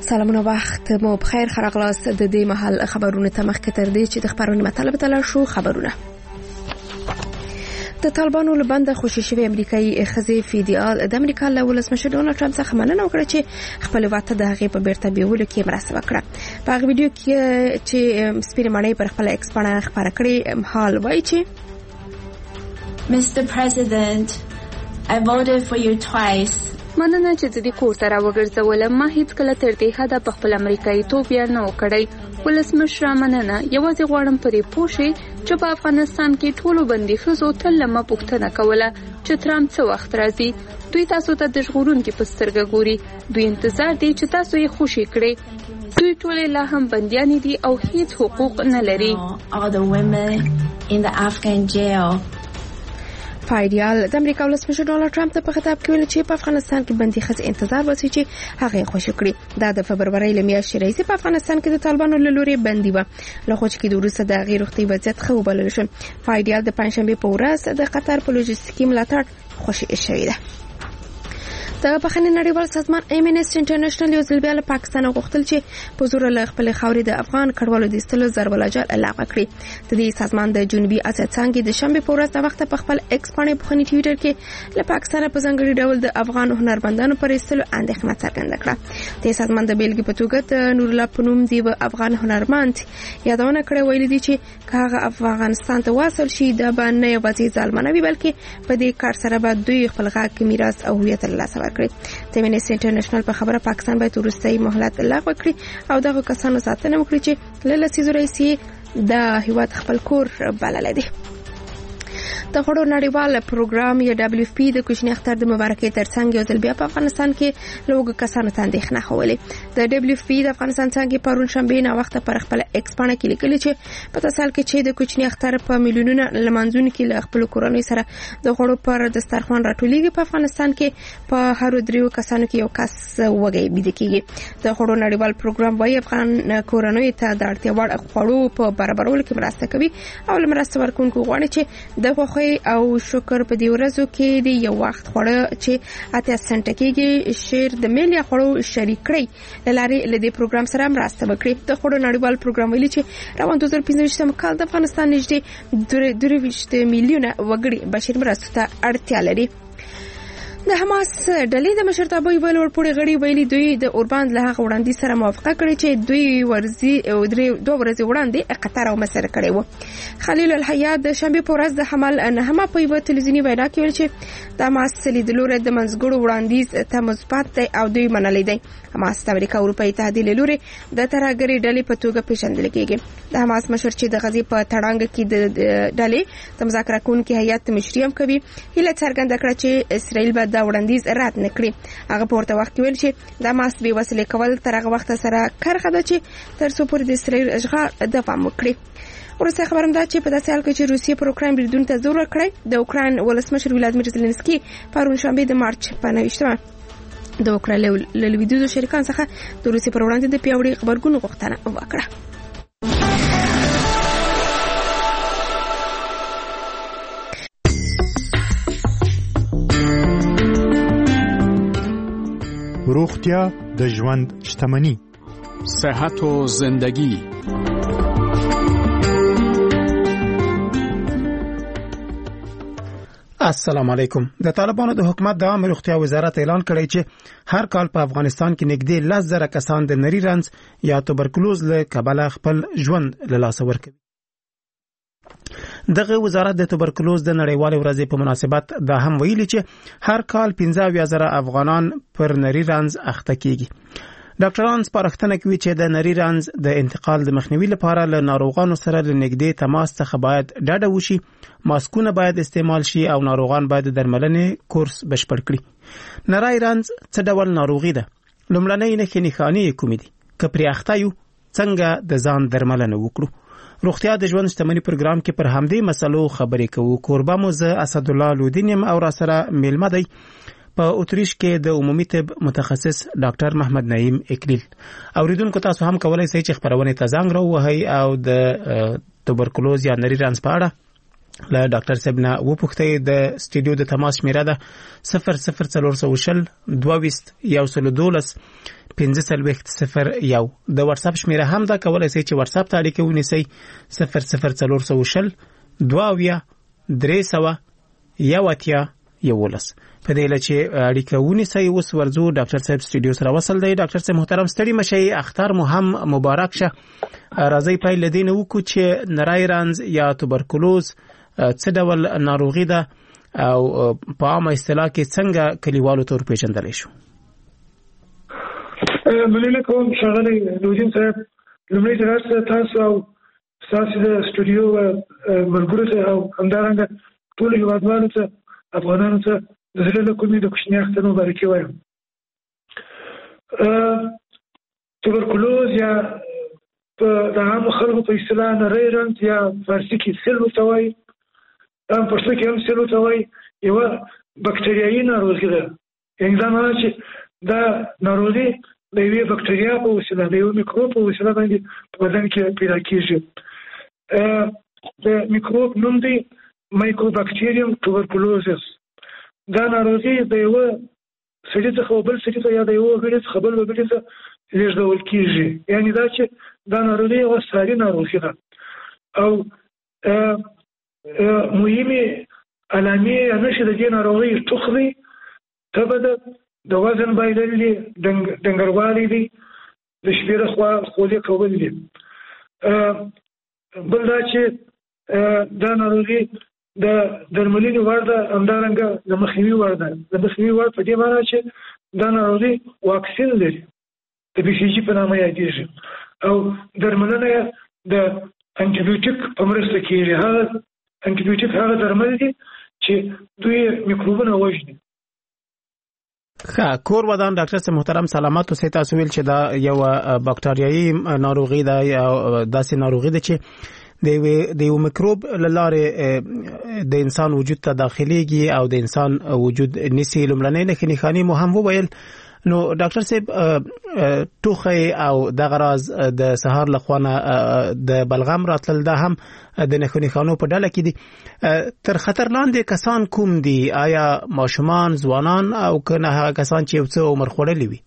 سلامونه وخت مو بخیر خراغلاس د دې محل خبرونه ته مخکې تر دې چې د خبرونو مطلب ته شو خبرونه د طالبانو له بنده خوشي شوی امریکایي خزي فیدیال د امریکا له ولسمشر ډونالد ټرمپ څخه مننه وکړه چې خپل واته د هغې په بیرته بیولو کې مرسته وکړه. په هغه ویډیو کې چې سپینې ماڼۍ پر خپل ایکس باندې خبره کړې حال وایي چې Mr. President, I voted for you twice. مننه چې د دې کور ته راوګرځولم. ما هیڅ کله تر دې حده په خپل امریکایي توب یا نه وکړی. ولسمشر مننه. یوازې غواړم پرې پوه شئ چې په افغانستان کې ټولو بندي ښځو تل له ما پوښتنه کوله چې ترامپ څه وخت راځي. دوی تاسو ته د ژغورونکي په سترګه ګوري. دوی انتظار دی چې تاسو یې خوشي کړئ. دوی ټول لا هم بنديان دي او هیڅ حقوق نه لري. All the women in the Afghan jail. فایدیال د امریکا ولسمشر ډونالد ټرمپ ته په خطاب کې ویل چې په افغانستان کې بندي ښځې انتظار وکړي چې هغه خوشي کړي. دا د فبرورۍ له میاشتې راځي په افغانستان کې د طالبانو له لوري بندي و له خوش کې د وروسته د غیر روغتي وضعیت خو بلل شو. فایدیال د پنځشنبه په ورځ د قطر په لوجستیکي ملاتړ خوشي شوی ده. د بخښنې نړیوال سازمان امنیسټي انټرنیشنل یو ځل بیا له پاکستان غوښتل چې په زور له خپل خاورې د افغان کډوالو د ایستلو ضرب العاجل لغوه کړي. د دې سازمان د جنوبي اسیا څنګه د شنبه په ورځ د وخت په خپل ایکس باندې په خني ټویټر کې له پاکستان په ځانګړي ډول د افغان هنرمندانو پر ایستلو اندېښنه څرګنده کړه. د سازمان د بیلګې په توګه د نور الله پنوم دی افغان هنرمند یادونه کړې ویل دي چې هغه افغانستان ته واصل شي د باندې یوازې ځالمنوي بلکې په دې کار سره به دوی خپل غاک میراث او هویت له لاسه ورکړي. د امنیسټي انټرنیشنل په خبره پاکستان باید وروستي مهلت لغوه کړي او دغه کسانو ساتنه وکړي چې له لسیزو راهیسې د هیواد خپل کور بللی دی. د غړو نړیوال پروګرام یا دبليو اف پی د کوچني اختر د مبارکۍ ترڅنګ یو ځل بیا په افغانستان کې لوګ کسانو ته اندېښنه خولې. د دبليو اف پی د افغانستان څنګه پرون شنبه نه وخت پر خپل ایکس باندې کې لیکل چې په تاسو کې چې د کوچني اختر په میلیونونو لمانځونکو کې له خپل کورنۍ سره د غړو پر دسترخوان راټولېږي. په افغانستان کې په هر دریو کسانو کې یو کس وګي بيد کېږي. د غړو نړیوال پروګرام وايي افغان کورنۍ ته د اړتیا وړ خوړو په برابرولو کې مرسته کوي او مرسته ورکوونکو غواړي چې د او شکر په دې ورځو کې د یو وخت خوړه چې 80 سنټ کېږي شیر د ملي خوړو شریک کړي لاري له دې پروګرام سره مرسته وکړي. د خوړو نړیوال پروګرام ویلي چې روان 2015 کال د افغانستان نږدې 2 میلیونه وګړي بشري مرستو ته اړتیا لري. د حماس ډلې د مشرتابه یو ورپورې غړي ویلي دوی د اورباند له هغه وړاندې سره موافقه کړې چې دوی دوه ورځې وړاندې قطر او مصر کړي وو. خلیل الحیات د شنبه په ورځ د حمل نه په یو تلویزیونی وینا کې ویل چې د حماس لیدلوره د منځګړو وړاندیز ته مثبت دی او دوی منلې دي. حماس د امریکا اروپאי اتحادیې له لوري د ترهګرۍ ډلې په توګه پیژندل کېږي. د حماس مشر چې د غزې په تړانګ کې د ډلې د مذاکره کوونکو هیئت مشري هم کوي هله څرګنده کړه چې اسرائیل به دا وړاندیز رد نکړي. هغه په ورته وخت کې ویل چې د حماس بې وسیلې کول تر هغه وخت سره کرخه ده چې تر څو پورې د اسرائیل اشغال دوام وکړي. ورسته خبرم ده چې په داسې حال کې چې روسیې پر اوکراین بریدون ته زور ورکړی. د اوکراین ولسمشر ولادیمیر زيلنسکي پرون شنبه د مارچ په 29 د اوکراین له لویدیځو شریکانو څخه د روسیې پر وړاندې د پیاوړي خبرګون غوښتنه وکړه. روغتیا د ژوند شتمنی. صحت و زندگی. السلام علیکم. د طالبانو د حکومت د عامه روغتیا وزارت اعلان کړی چې هر کال په افغانستان کې نږدې 10,000 کسان د نری رنځ یا توبرکلوز له کبله خپل ژوند له لاسه ورکوي. دغه وزارت د توبرکلوز د نړیوال ورځې په مناسبت دا هم ویلي چې هر کال 15,000 افغانان پر نری رنځ اخته کیږي. ډاکټران سپارښتنه کوي چې د نری رنځ د انتقال د مخنیوي لپاره له ناروغانو سره له نږدې تماس څخه باید ډډه وشي، ماسکونه باید استعمال شي او ناروغان باید د درملنې کورس بشپړ کړي. نری رنځ څه ډول ناروغي ده؟ لومړنۍ نښې کومې دي؟ که پرې اخته یو څنګه د ځان درملنه وکړو؟ روغتیا د ژوند شتمنۍ پروګرام کې پر همدې مسلو خبرې کوو. کوربه مو زه اسدالله لودینیم او را سره میلمه دی په اتریش کې د عمومي طب متخصص ډاکټر محمد نعیم اکلیل. اوریدونکو تاسو هم کولای شئ چې خبرونه ته زنګ راووهئ او د توبرکلوز یا نری رنځ په اړه له ډاکټر صاحب نه وپوښتئ. د سټوډیو د تماس شمیره ده 00420 22 112 1501 د واتس اپ شمیره هم دا کولای شئ چې واتس اپ ته اړیکه ونیسئ 00400 22 300 11 په دې لچې اړیکه ونیسئ. اوس ورځو ډاکټر صاحب سټوډیو سره وصل دی. ډاکټر صاحب محترم ستړي مشي، اختر مو هم مبارک شه. راځي پای لدین وکړو چې نری رنز یا توبرکلوز څه ډول ناروغي ده او په عامه اصطلاح کې څنګه کلیوالو تور پیژندل شو؟ مننه کوم ښاغلی نورالدین صاحب. لومړی دراسته تاسو او تاسو د سټوډیو ملګرو ته او همدارنګه ټول هیوادوالو ته افغانانو ته د زړه له کومې د کوچني اختر مبارکي وایم. توبرکلوز یا د عامو خلکو په اصطلاح نری رنځ یا فارسي کې سل ورته وایي، پښتو کې هم سل ورته وایي، یوه بکتریایي ناروغي ده. یعنې دا معنی چې دا ناروغي د یوې بکتریا په وسیله د یو میکروب په وسیله باندې په بدن کې پیدا کېږي. د میکروب نوم دی مایکوبکټیریم توبرکلوزس. دا ناروغي د یوه سړي څخه بل سړي ته یا د یوه غړي څخه بل غړي ته لیږدول کېږي. یعنې دا چې دا ناروغي یوه ساري ناروغي ده او مهمې علامې یا نښې د دې ناروغۍ ټوخ دی، تبه ده، د وزن بایلل دي، ډنګروالی دی، د شپې لخوا خولې کول دي. بل دا چې دا ناروغي د درملنې وړ ده، همدارنګه د مخنیوي وړ ده. د مخنیوي وړ په دې معنی چې دا ناروغي واکسین لري، د BCG په نامه یادېږي او درملنه یې د انټي بیوټیک په مرسته کېږي. هغه انټي بیوټیک هغه درمل دي چې دوی میکروبونه وژني. کور ودان ډاکټر صاحب محترم سلامات اوسئ. تاسو ویل چې دا یو بکټریایي ناروغي ده یا داسې ناروغي ده چې د یو میکروب له لارې د انسان وجود ته داخليږي او د انسان وجود نسی. لومړنۍ نښانې مو هم وویل. نو ډاکټر صاحب ټوخی او دغه راز د سهار لخوانه د بلغم راتل دا هم د نښانو په ډله کې دي. تر خطر لاندې کسان کوم دي؟ آیا ماشومان، ځوانان او کنه هغه کسان چې یو څه عمر خوړلي وي؟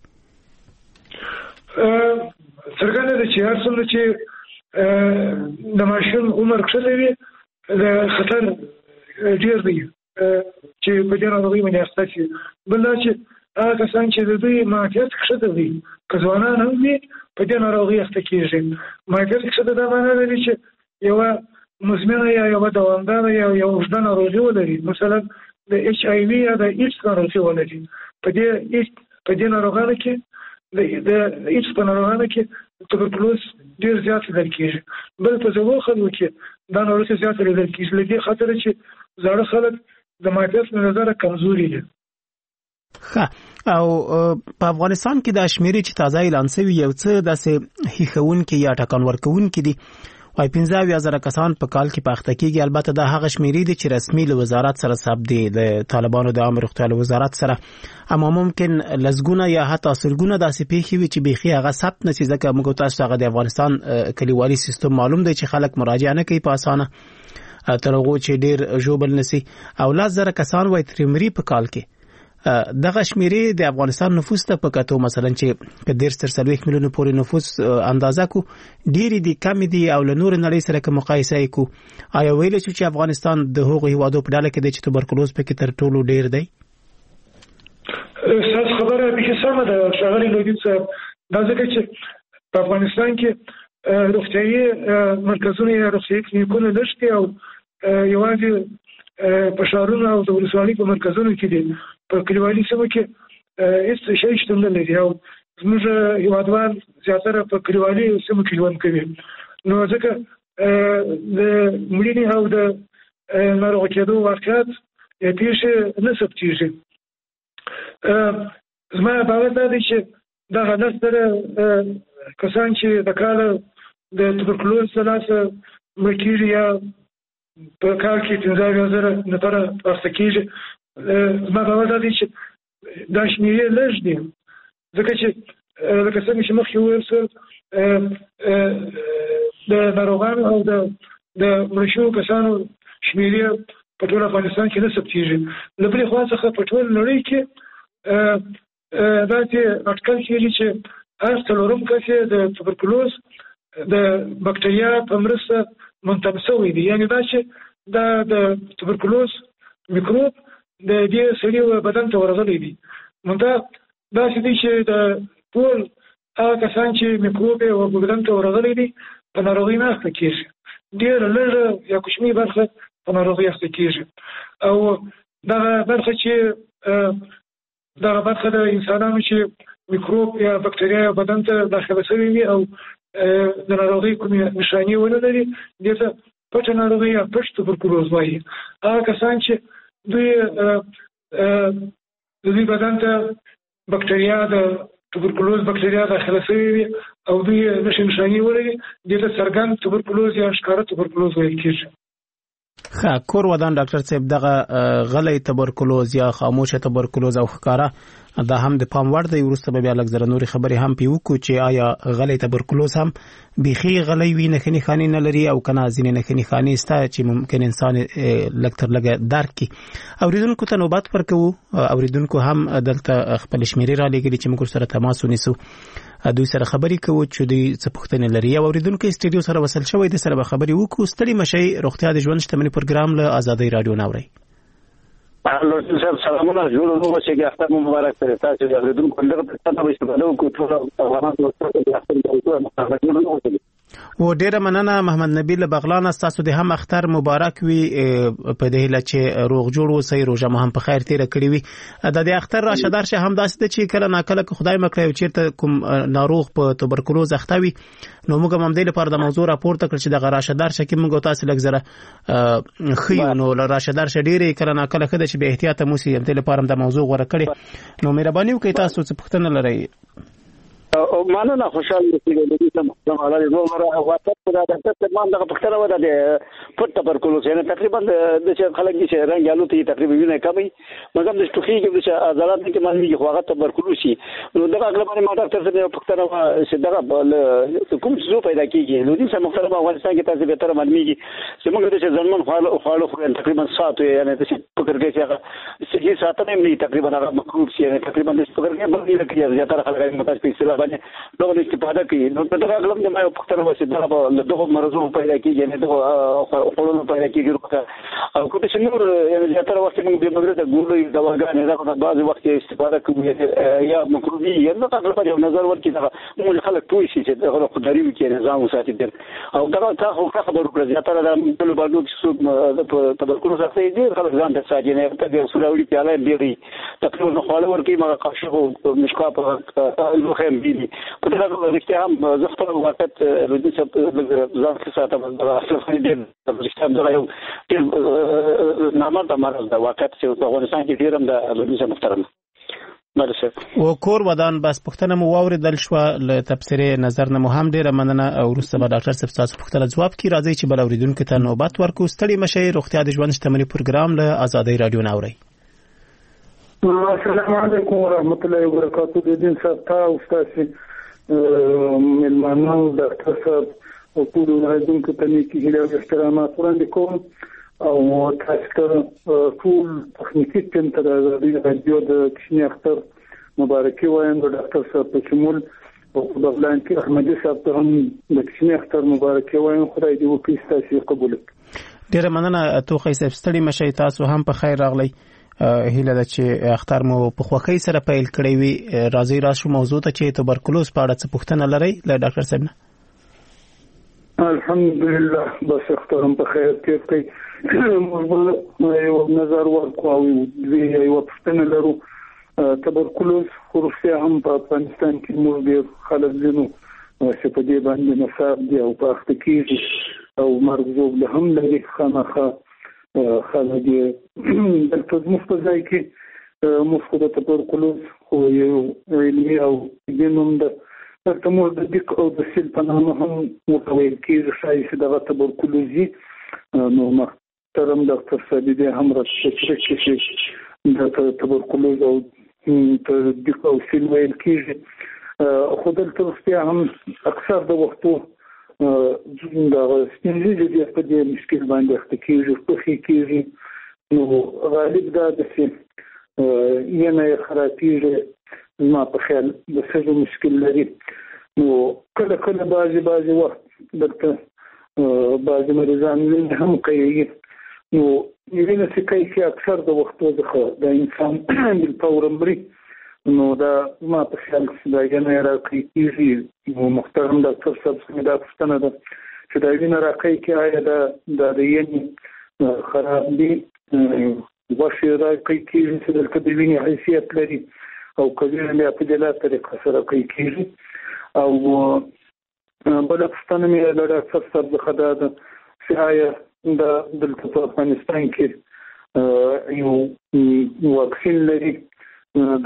څرګنده ده چې هر څومره چې د ماشوم عمر کښته وي د خطر ډېر دی چې په دې ناروغۍ باندې اخته شي. بل دا چې هغه کسان چې د دوی معافیت کښته وي، که ځوانان هم وي، په دې ناروغۍ اخته کېږي. معافیت کښته دا معنی لري چې یوه مزمنه یا یوه دوامداره یا یوه اوږده ناروغي ولري، مثلا د HIV یا د ایډز ناروغي ولري. په دې ناروغانو کې د ایډز په ناروغانو کې توبرکلوز ډېر زیات لیدل کېږي. بل په زړو خلکو کې دا ناروغي زیاته لیدل کېږي له دې خاطره چې زاړه خلک د معافیت له نظره کمزوري دي. او په افغانستان کې د شمیرې چې تازه اعلان شوی یو څه داسې هیښوونکي یا ټکان ورکوونکي دي، وايي 15,000 کسان په کال کې پاخته کېږي. البته دا هغه شمیرې دي چې رسمي له وزارت سره ثبت دي، د طالبانو د عامه روغتیا له وزارت سره. اما ممکن لزګونه یا حتی سلګونه داسې پیښې وي چې بيخي هغه ثبت نشي، ځکه موږ تاسو هغه د افغانستان کلیوالي سیستم معلوم دی چې خلک مراجعه نه کوي په اسانه تر هغه چې ډیر جوبل نشي. او 10,000 کسان وايي ترمری په کال کې. دغه شمیرې د افغانستان نفوس ته په کتو مثلا چې په 1.3 میلیون پورې نفوس اندازه کو ډېری دي کم دي او له نور نړۍ سره که مقایسه کو، آیا ویل چې افغانستان د هغو هیوادو په ډله کې دی چې توبرکلوز پکې تر ټولو ډېر دی؟ تاسو خبره به سمه ده ښاغلی نورالدین صاحب. دا ځکه چې په افغانستان کې روغتیايي مرکزونه یا روغتیايي کلینیکونه نشته او یوازې په ښارونو او د ولسوالۍ په مرکزونو کې دي. په کلیوالي سیمو کې هیڅ شی شتون نه لري او زموږ هیوادوال زیاتره په کلیوالي سیمو کې ژوند کوي. نو ځکه د مړینې او د ناروغه کېدو واقعات پیښې نه ثبتېږي. زما باور دا دی چې دغه 10,000 کسان چې د کاله د توبرکلوز له لاسه مړه کېږي یا په کال کې 15,000 نفره پاخته کېږي، زما باور دا دی چې دا شمېرې لږ دي، ځکه چې لکه څنګه چې مخکې وویل شول د ناروغانو او د مړه شویو کسانو شمېرې په ټول افغانستان کې نه ثبتېږي. له بلې خوا څخه په ټول نړۍ کې داسې اټکل کېږي چې هر څلورم کس د توبرکلوز د بکټریا په مرسته منتقل شوی دی. یعنی دا چې دا د توبرکلوز میکروب د دې سړي بدن ته ورغلی دی. منتها داسې دی چې د ټول هغه کسان چې میکروب یې بدن ته ورغلی دی په ناروغۍ نه اخته کېږي. ډېره لږه یا کوچنۍ برخه په ناروغۍ اخته کېږي. او دغه برخه چې دغه برخه د انسانانو چې میکروب یا بکټریا بدن ته داخله شوي وي او د ناروغۍ کومې نښانې ونه لري، دې ته پټه ناروغي یا پټ توبرکلوز وایي. هغه کسان چې دوی بدن ته بکټریا د توبرکلوز بکټریا داخله شوي وي او دوی نښانې ولري، دې ته څرګند توبرکلوز یا ښکاره توبرکلوز ویل کېږي. کور ودان ډاکټر صاحب، دغه غلی تبرکلوز یا خاموشه تبرکلوز او ښکاره دا هم د پام وړ دی. وروسته به بیا لږ زره نورې خبرې هم پې وکړو چې آیا غلی تبرکلوز هم بیخي غلی وي، نښې نښانې نه لري، او که نه ځینې نښې نښانې شته چې ممکن انسان لږ تر لږه درک کړي. اوریدونکو ته نوبت ورکوو. اوریدونکو هم دلته خپل شمېرې رالېږلي چې موږ سره تماس ونیسو، دوی سره خبرې کوو چې دوی څه پوښتنې لري. یو اوریدونکی استودیو سره وصل شوی دی، سره به خبرې وکړو. ستړي مشئ، روغتیا د ژوند شتمني پروګرام له آزادۍ راډیو نه اورئ. سلامونه، جوړ اوسئ، اختر مو مبارک سره. تاسو د اوریدونکو ډېر پښتنه به استفاده وکړو. ټول افغانان د اختر جوړ اوسئ. و ډیره مننه محمد نبی له بغلان. تاسو د هم اختر مبارک وي، په دې هیله چې روغ جوړ اوسئ، روژه مو هم په خیر تیره کړې وي. د اختر راشه درشه هم داسې ده چې کله ناکله که خدای مکړی او چیرته کوم ناروغ په توبرکلوز اخته وي، نو موږ هم دې لپاره د موضوع راپورته کړ چې دغه راشه درشه کې موږ تاسو لږ زره ښیو. نو راشه درشه ډیره کله ناکله ښه ده چې به احتیاط مو سي. دې لپاره هم د موضوع غوره کړې. نو مهرباني وکړئ، تاسو څه پوښتنه لرئ؟ مننه، خوشحال اوسئ. د دې سم حواله نو واتپ دا د تمام دغه پښتنه ودا د پټ تبرکلوز یعنی تقریبا د چې خلک چې رنګ یالو ته تقریبا ویني کمی مګم د شټوخي کې چې عضلات کې باندې خو هغه تبرکلوز شي. نو دغه اغلبانه ما ډاکټر سره پښتنه چې دغه کوم څه پیدا کیږي. نو دې سم مختلف افغانستان کې تاسو به تر معلومیږي چې موږ د ځنمن خواړو خو تقریبا ساعت یعنی د فکر کې چې هغه ساعت نه تقریبا هغه مکروب شي، یعنی تقریبا د فکر کې باندې لکه زیاتره خلک متاسف په باندې دغه استفاده کوي. نو دغه اغلب د ما پښتنه وسه دغه مرزو پیدا کیږي، یعنی دغه خپلونو پیدا کیږي. او کوم څه نور یعنی زیاتره وخت موږ د مګر د ګولې دواګانې دغه بعض وخت استفاده کوو یا مکروبي یا نه اغلب یو نظر ورکړي دغه موږ خلک ټول شي چې دغه خداري کې نظام وساتي دي. او دغه تاسو خبرو کړئ زیاتره د ټول باندې چې تبرکلوز اخته دي خلک ځان ته ساتي نه ته د سولاوي پیاله ډیری تقریبا خواله ورکړي ما قاشو مشکا په لوخم دي. په دغه وخت هم زخه وخت لودي چې ځان ته ساته د اصل دي د رښتیا دغه یو نامه د مرز د وخت چې په افغانستان کې ډیرم د لودي محترم مرسه او کور ودان. بس پښتنه مو واوریدل شو له تبصره نظر نه مهم ډیره مننه. او وروسته به ډاکټر صاحب تاسو پښتنه جواب کی راځي چې بل اوریدونکو ته نوبت ورکو. ستړي مشئ، روغتیا د ژوند شتمني پروګرام له آزادۍ راډیو نه اورئ. السلام علیکم ورحمۃ اللہ وبرکاتہ. د دین صاحب ته استاد ملمانو ډاکټر صاحب او ټول اوریدونکو ته نیکی هیله او احترامات وړاندې کوم. او تاسو ته ټول تخنیکی ټیم ته د آزادۍ راډیو د کښنی اختر مبارکي وایم. د ډاکټر صاحب په شمول او په بغلان کې احمدي صاحب ته هم د کښنی اختر مبارکي وایم. خدای دې وکړي تاسو قبول کړي. ډیره مننه توخی صاحب. ستړي مشئ، تاسو هم په خیر راغلی. هیله ده چې اختر مو په خوښۍ سره پیل کړی وي. راځي راشو موضوع ته چې توبرکلوز په اړه څه پوښتنه لرئ له ډاکټر صاحب نه. الحمدلله بس اختر هم په خیر تیر کړئ. موږ یو نظر ورکو او یو پوښتنه لرو. توبرکلوز خروفیا هم په افغانستان کې موږ ډېر خلک ځینو چې په دې باندې نصاب دي او په اخته کېږي او مرګ ژوبله هم لري. خامخا خلک دلته زموږ په ځای کې موږ خو د توبرکلوز خو یو علمي او دینوم ده دلته موږ د دیک او د سیل په نامه هم ورته ویل کېږي ښایي چې دغه توبرکلوزي. نو محترم ډاکټر صاحب دې هم راته چې د توبرکلوز او دیک او سیل ویل کېږي. خو دلته رښتیا هم اکثر د وختو دا ستونزې دي په دې مشکل باندې اخته کېږي، ټوخی کېږي. نو غالب دا د یعنی خرابېږي ما په خیال د څه مشکل لري. نو کله بعضي وخت دلته بعضي مریضان هم کوي. نو وینه چې کوي اکثر د وخت وځخه د انسان د پاور مري. نو دا ما په خیال دا یې راکېږي. نو محترم ډاکټر صاحب څنګه دا پوښتنه ده چې دا وینه راکېږي آیا دا د یې خراب دي وشي راکېږي چې د کډوینې حیثیت لري او کله مې په دې طریقه سره کوي. او بل پښتنه مې د ډاکټر صاحب د خدای چې آیا د دلته په افغانستان کې یو واکسین لري د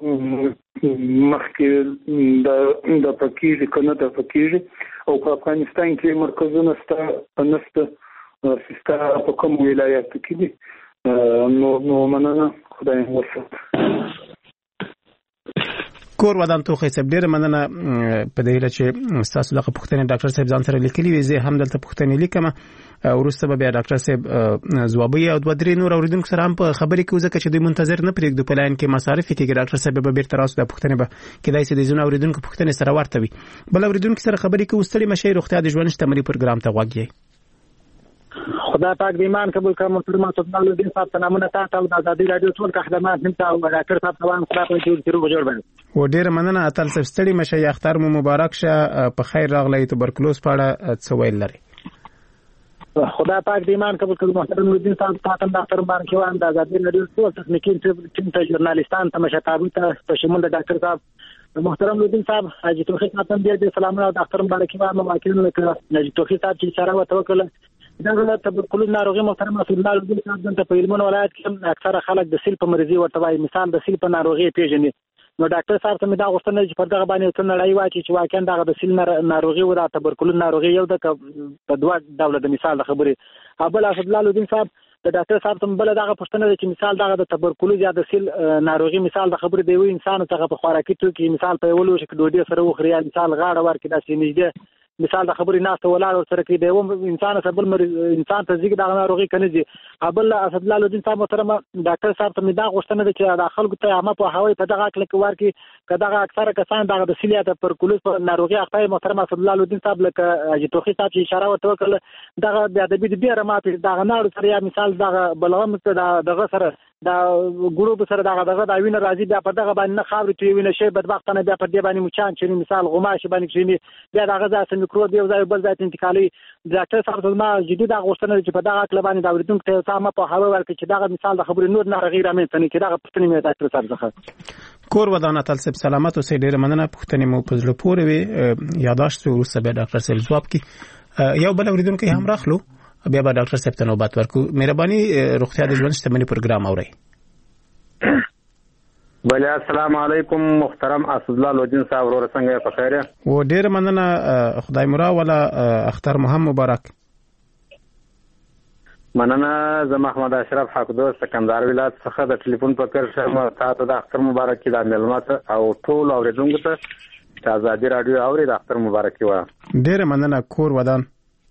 مخکې د پکیږي کنه د پکیږي او په افغانستان کې مرکزونه نشته سیستا په کوم ولایت کې دي. نو مننه خدای وسه. کور ودان توخی صاحب ډیره مننه په دې لچ تاسو دغه پوښتنه ډاکټر صاحب ځان سره لیکلي وي. زه هم دلته پوښتنه لیکم ورسته به ډاکټر صاحب ځوابي او د درې نور اوریدونکو سره هم په خبرې کې وځکه چې دوی منتظر نه پرېږدو په لاین کې مصارف کې ډاکټر صاحب به بیرته راوځي د پوښتنه به کېدای شي د زونه اوریدونکو پوښتنه سره ورته وي. بل اوریدونکو سره خبرې کې وستړي مشه روغتیا د ژوند شتمنۍ پروګرام ته غوږی. خدا پاک د ایمان قبول کړه. محترم صدقال الدین صاحب تنامونه تاسو او د آزادۍ رادیو ټول خدمات هم تاسو ډاکټر صاحب توان خدا په جوړ باندې و ډیره مننه. اتل صاحب ستړي مشه اختر مو مبارک شه. په خیر راغلی. تبرکلوز په اړه څه ویل لري؟ خدا پاک د ایمان قبول کړه. محترم الدین صاحب تاسو ډاکټر مبارک وان د آزادۍ رادیو ټول تخنیکی ټیم ته ژورنالیستان ته مشتابو ته په شمول د ډاکټر صاحب محترم الدین صاحب حاجی توفیق صاحب دې سلامونه او ډاکټر مبارک وان مواکلین وکړه. حاجی توفیق صاحب چې اشاره وکړه دا تبرکلوز ناروغي محترم رسول الله صلی الله علیه وسلم په هلمند ولایت کې اکثره خلک د سیل په مرضی ورته وایي. مثال د سیل په ناروغي پیژني. نو ډاکټر صاحب ته مې دا غوښتنه چې پر دغه باندې څه نړۍ واچي چې واقعا دغه د سیل ناروغي او د تبرکلوز ناروغي یو د په دوه ډول د مثال د خبرې ابل اسد الله الدین صاحب د ډاکټر صاحب ته بل دغه پوښتنه چې مثال دغه د تبرکلوز یا د سیل ناروغي مثال د خبرې دی وي انسان ته په خوراکي توکي مثال په ولو چې ډوډۍ سره وخوري مثال غاړه ورکړي داسې نږدې مثال د خبرې ناست ولاړ سره کې دی و انسان سره بل انسان ته ځګ دغه ناروغي کنه دي. ابل اسد الله الدین صاحب محترم ډاکټر صاحب ته دا غوښتنه ده چې د خلکو ته عامه په هوای په دغه کله کې ورکي کداغه اکثره کسان دغه د سیلیات پرکولوز په ناروغي اخته محترم اسد الله الدین صاحب لکه حاجی توفیق صاحب چې اشاره وکړه دغه د ادبي د بیره ماته دغه ناړو سره یا مثال دغه بلغم دغه سره دا ګروپ سره دغه دا وینه راځي بیا په دغه باندې نه خاورې ته وینه شي بدبختانه بیا په دې باندې مچان چې مثال غماش باندې چې بیا دغه ځای میکروب یو ځای بل ځای انتقالي. ډاکټر صاحب ما جدي دا غوښتنه چې په دغه کله باندې دا ورته ته سمه په هوا ورکړي چې دغه مثال د خبرې نور نه غیر امنه نه کې دغه پښتني مې ډاکټر صاحب څخه کور ودانه تل سب سلامت او سې ډېر مننه. پښتني مو په زړه پورې وي یاداشت ورسره به ډاکټر صاحب ځواب کی یو بل اوریدونکو هم راخلو بیا به ډاکټر صاحب ته نوبت ورکو. مهرباني روغتیا د ژوند شتمنۍ پروګرام اوري. بله السلام علیکم محترم اسد الله الدین صاحب ورور څنګه په خیر و ډیر مننه خدای مورا ولا اختر مهم مبارک. مننه زما احمد اشرف حق دوست سکندر ولایت څخه د ټلیفون په کار شم تاسو د اختر مبارک د ملمات او ټول اوریدونکو ته آزادۍ رادیو اوري د اختر مبارک و. ډیر مننه کور ودان.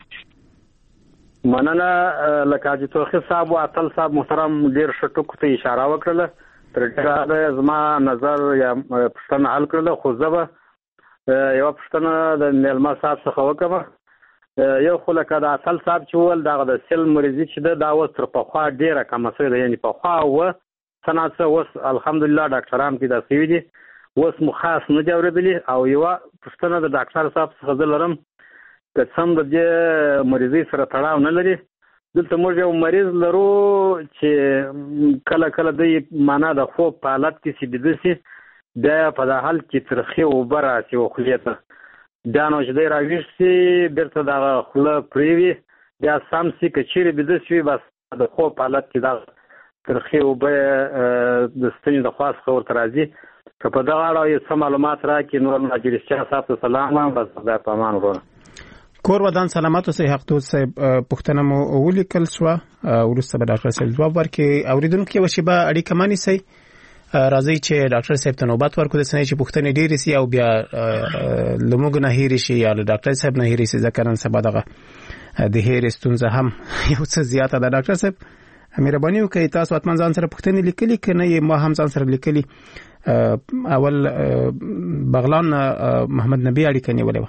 مننه لکه حاجی توفیق صاحب او اتل صاحب محترم ډیر شټو ته اشاره وکړه تر ډیره زما نظر یا پښتنه حل کړل خو زبه یو پښتنه د ملما صاحب څخه وکم یو خلک د اصل صاحب چې ول دغه د سل مریضي چې د اوس تر په خوا ډیره کم سره یعنی په خوا و سنات اوس الحمدلله ډاکټران کې د سوي دي اوس مخاص نه جوړېدلی او یو پښتنه د ډاکټر صاحب څخه زلرم که څم د مریضي سره تړاو نه لري. دلته موږ یو مریض لرو چې کله کله د معنا د خوب په حالت کې سیده سي دا په د حال کې ترخی او براسي او خلیته دا نو چې دی راویش سي بیرته د خله پریوي یا سم سي کچيري بده سي بس د خوب په حالت کې دا ترخی او به د ستنې د خاص خبر ترازي که په دا اړه یې سم معلومات راکې نور ماجریسچا صاحب سلام بس خدای په امان ورو. کور ودان سلامت او صحت دوست صاحب پښتنه مو ولیکل شو ورسته به ډاکټر صاحب جواب ورکړي. اوریدونکو وشي به اړیکه مانی سي راځي چې ډاکټر صاحب ته نوبت ورکړي د سنې چې پښتنه ډېری سي او بیا لموږ نه هېری شي یا ډاکټر صاحب نه هېری سي ځکه نن سبا دغه د هېر ستونزه هم یو څه زیاته ده. ډاکټر صاحب مهرباني وکړئ تاسو اتمن ځان سره پوښتنې لیکلي کنه یې ما هم ځان سره لیکلي. اول بغلان محمد نبی اړیکه نیولې و.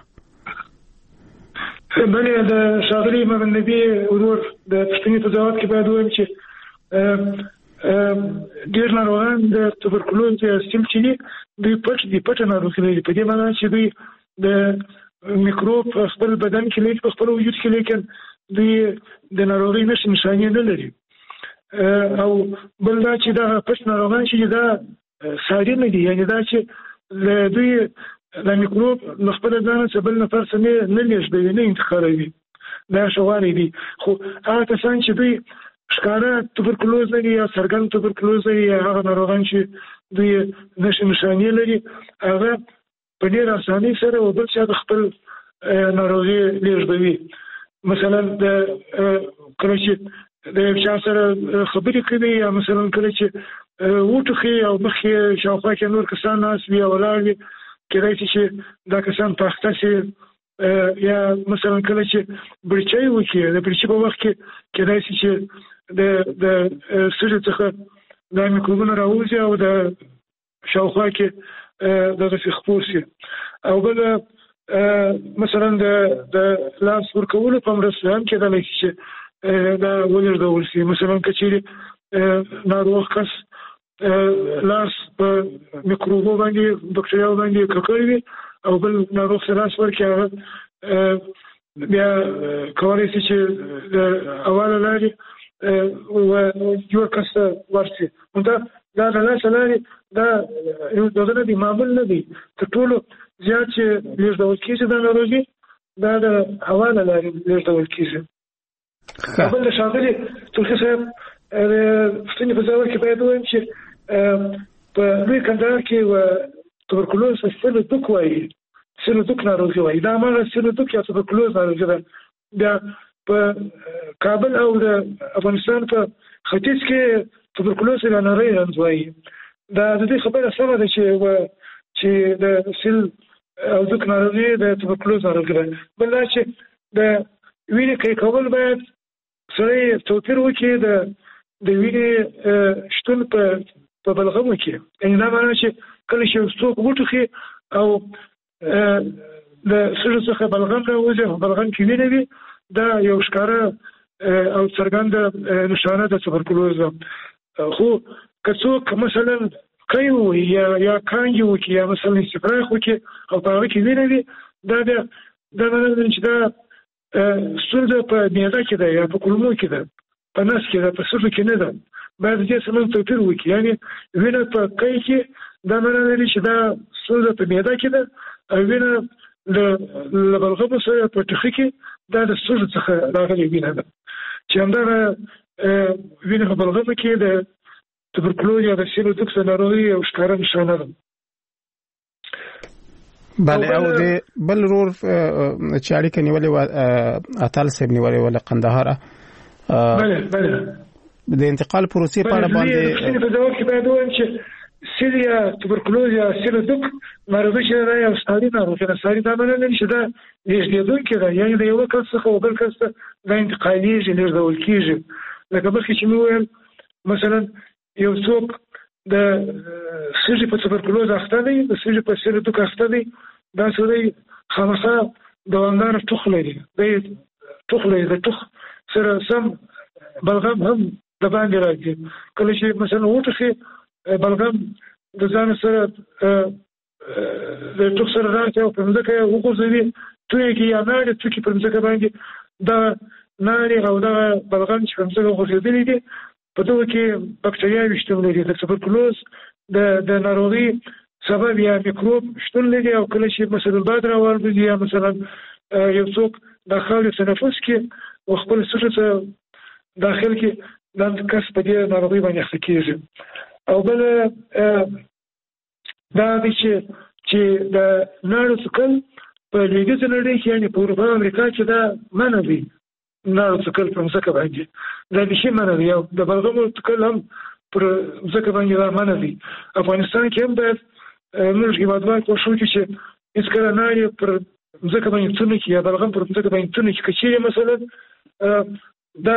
بله د ښاغلي محمد نبی ورور د پوښتنې په ځواب کې باید ووایم چې ډېر ناروغان د توبرکلوز یا سیمپټومي دوی پټه ناروغي لري، په دې معنی چې دوی د میکروب خپل بدن کې لري، په خپل وجود کې، لیکن دوی د ناروغۍ نښې نه لري. او بل دا چې دا پټ ناروغان چې دا ساري نه دي، یعنې دا چې دوی د میکروب له خپل ځانه څخه بل نفر څخه نه لیږدوي، نه انتقالوي، دا شوارې دي. خو هغه کسان چې دوی ښکاره توبرکلوز لري یا څرګند توبرکلوز لري یا هغه ناروغان چې دوی نښې لري، هغه په ډېر اسانۍ سره او بل چا د خپل ناروغي لیږدوي. مثلا کله چې د یو چا سره خبرې کوي یا مثلا کله چې وټوخي او مخ یې شاوخوا کې نور کسان ناست وي او ولاړ وي، کېدای شي چې دا کسان په اخته شي، یا مثلا کله چې برچی وکړي، د برچي په وخت کې کېدای شي چې د سږي څخه دا میکروبونه راوځي او د شاوخوا کې دغسې خپور شي. او بل مثلا د لاس ورکولو په مرسته هم کېدلی شي چې دا ولېږدول شي. مثلا که چېرې ناروغ کس لاس په میکروبو باندې بکټریاو باندې ککړ وي او بل ناروغ سره لاس ورکړي، هغه بیا کولی شي چې د اوله لارې یو کس ته ورشي. دا د لاسه لارې دا دغه نه دي، معمول نه دي. تر ټولو زیات چې لیږدول کېږي دا ناروغي، دا د هوا له لارې لیږدول کېږي. بل د ښاغلي ترخي صاحب پوښتنې په ځواب کې باید ووایم چې په لوی کندهار کې توبرکلوز سیلودوک وایي، سیلودوک ناروغي وایي، دا هماغه سیلودوک یا توبرکلوز ناروغي ده. بیا په کابل او د افغانستان په ختیځ کې توبرکلوز یا نری رنځ وایي. دا د دې خبره سمه ده چې د سیلودوک ناروغي د توبرکلوز ناروغي ده. بل دا چې د وینې قی کول باید سړی توپیر وکړي د وینې شتون په بلغمو کې. یعنې دا معنی چې کله چې څوک وټوخي او د سږو څخه بلغم راوځي او بلغم کې وینه وي، دا یو ښکاره او څرګنده نښانه د توبرکلوز ده. خو که څوک مثلا قی ووهي یا کانګې وکړي یا مثلا استفراغ وکړي او په هغه کې وینه وي، دا معنی ده چې دا ستونزه په معده کې ده یا په کولمو کې ده، په نس کې ده، په سږو کې نه ده. باید دې سره توپیر وکړي. یعنې وینه په قی کې دا معنی لري چې دا ستونزه په معده کې ده، او وینه له بلغمو سره په ټوخي کې دا د سږو څخه راغلې وینه ده، چې همدغه وینه په بلغمو کې د توبرکلوز یا د سیلودوک ناروغي یو ښکاره نښانه ده. بله، او د بل رور چې اړیکه نیولې وه اتل صاحب نیولې وه له قندهاره. بله د انتقال پروسې په اړه باندې په ځواب کې باید ووایم چې سیل یا توبرکلوز یا سیلودوک ناروغي چې دا یو ساري ناروغي ده. ساري دا معنی لري چې دا لیږدېدونکې ده، یعنې د یوه کس څخه بل کس ته دا انتقالېږي، لیږدول کېږي. لکه مخکې چې مې وویل مثلا یو څوک د سږي په توبرکلوز اخته دی، د سږي په سیلودوک اخته دی، دا سړی خامخا دوامداره ټوخ لري. دی ټوخ لري، د ټوخ سره سم بلغم هم د باندې راځي. کله چې مثلا وټوخي بلغم د ځان سره د ټوخ سره راځي او په ځمکه یې وغورځوي، تویږي یا ناړې ټوکې په ځمکه باندې، دغه ناړې او دغه بلغم چې په ځمکه غورځېدلي دي، په دغه کې بکټریاوې شتون لري. د توبرکلوز د ناروغي سبب یا میکروب شتون لري. او کله چې مثلا باد راوالوځي یا مثلا یو څوک د خاورې تنفس کې او خپل سږو ته داخل کې دا کس په دې ناروغي باندې اخته کېږي. او بل دا دی چې د ناړو څکل په لوېدیځه نړۍ کې، یعنې په اروپا او امریکا کې دا منع دی. ناړو څکل په مځکه باندې دا بیخي منع دی، او د بلغمو څکل هم پر مځکه باندې دا منع دی. افغانستان کې هم باید موږ هېوادوال کوښښ وکړو چې هېڅکله ناړې پر مځکه باندې څونه کړي یا بلغم پر مځکه باندې څونه کړي. که چېرې مثلا دا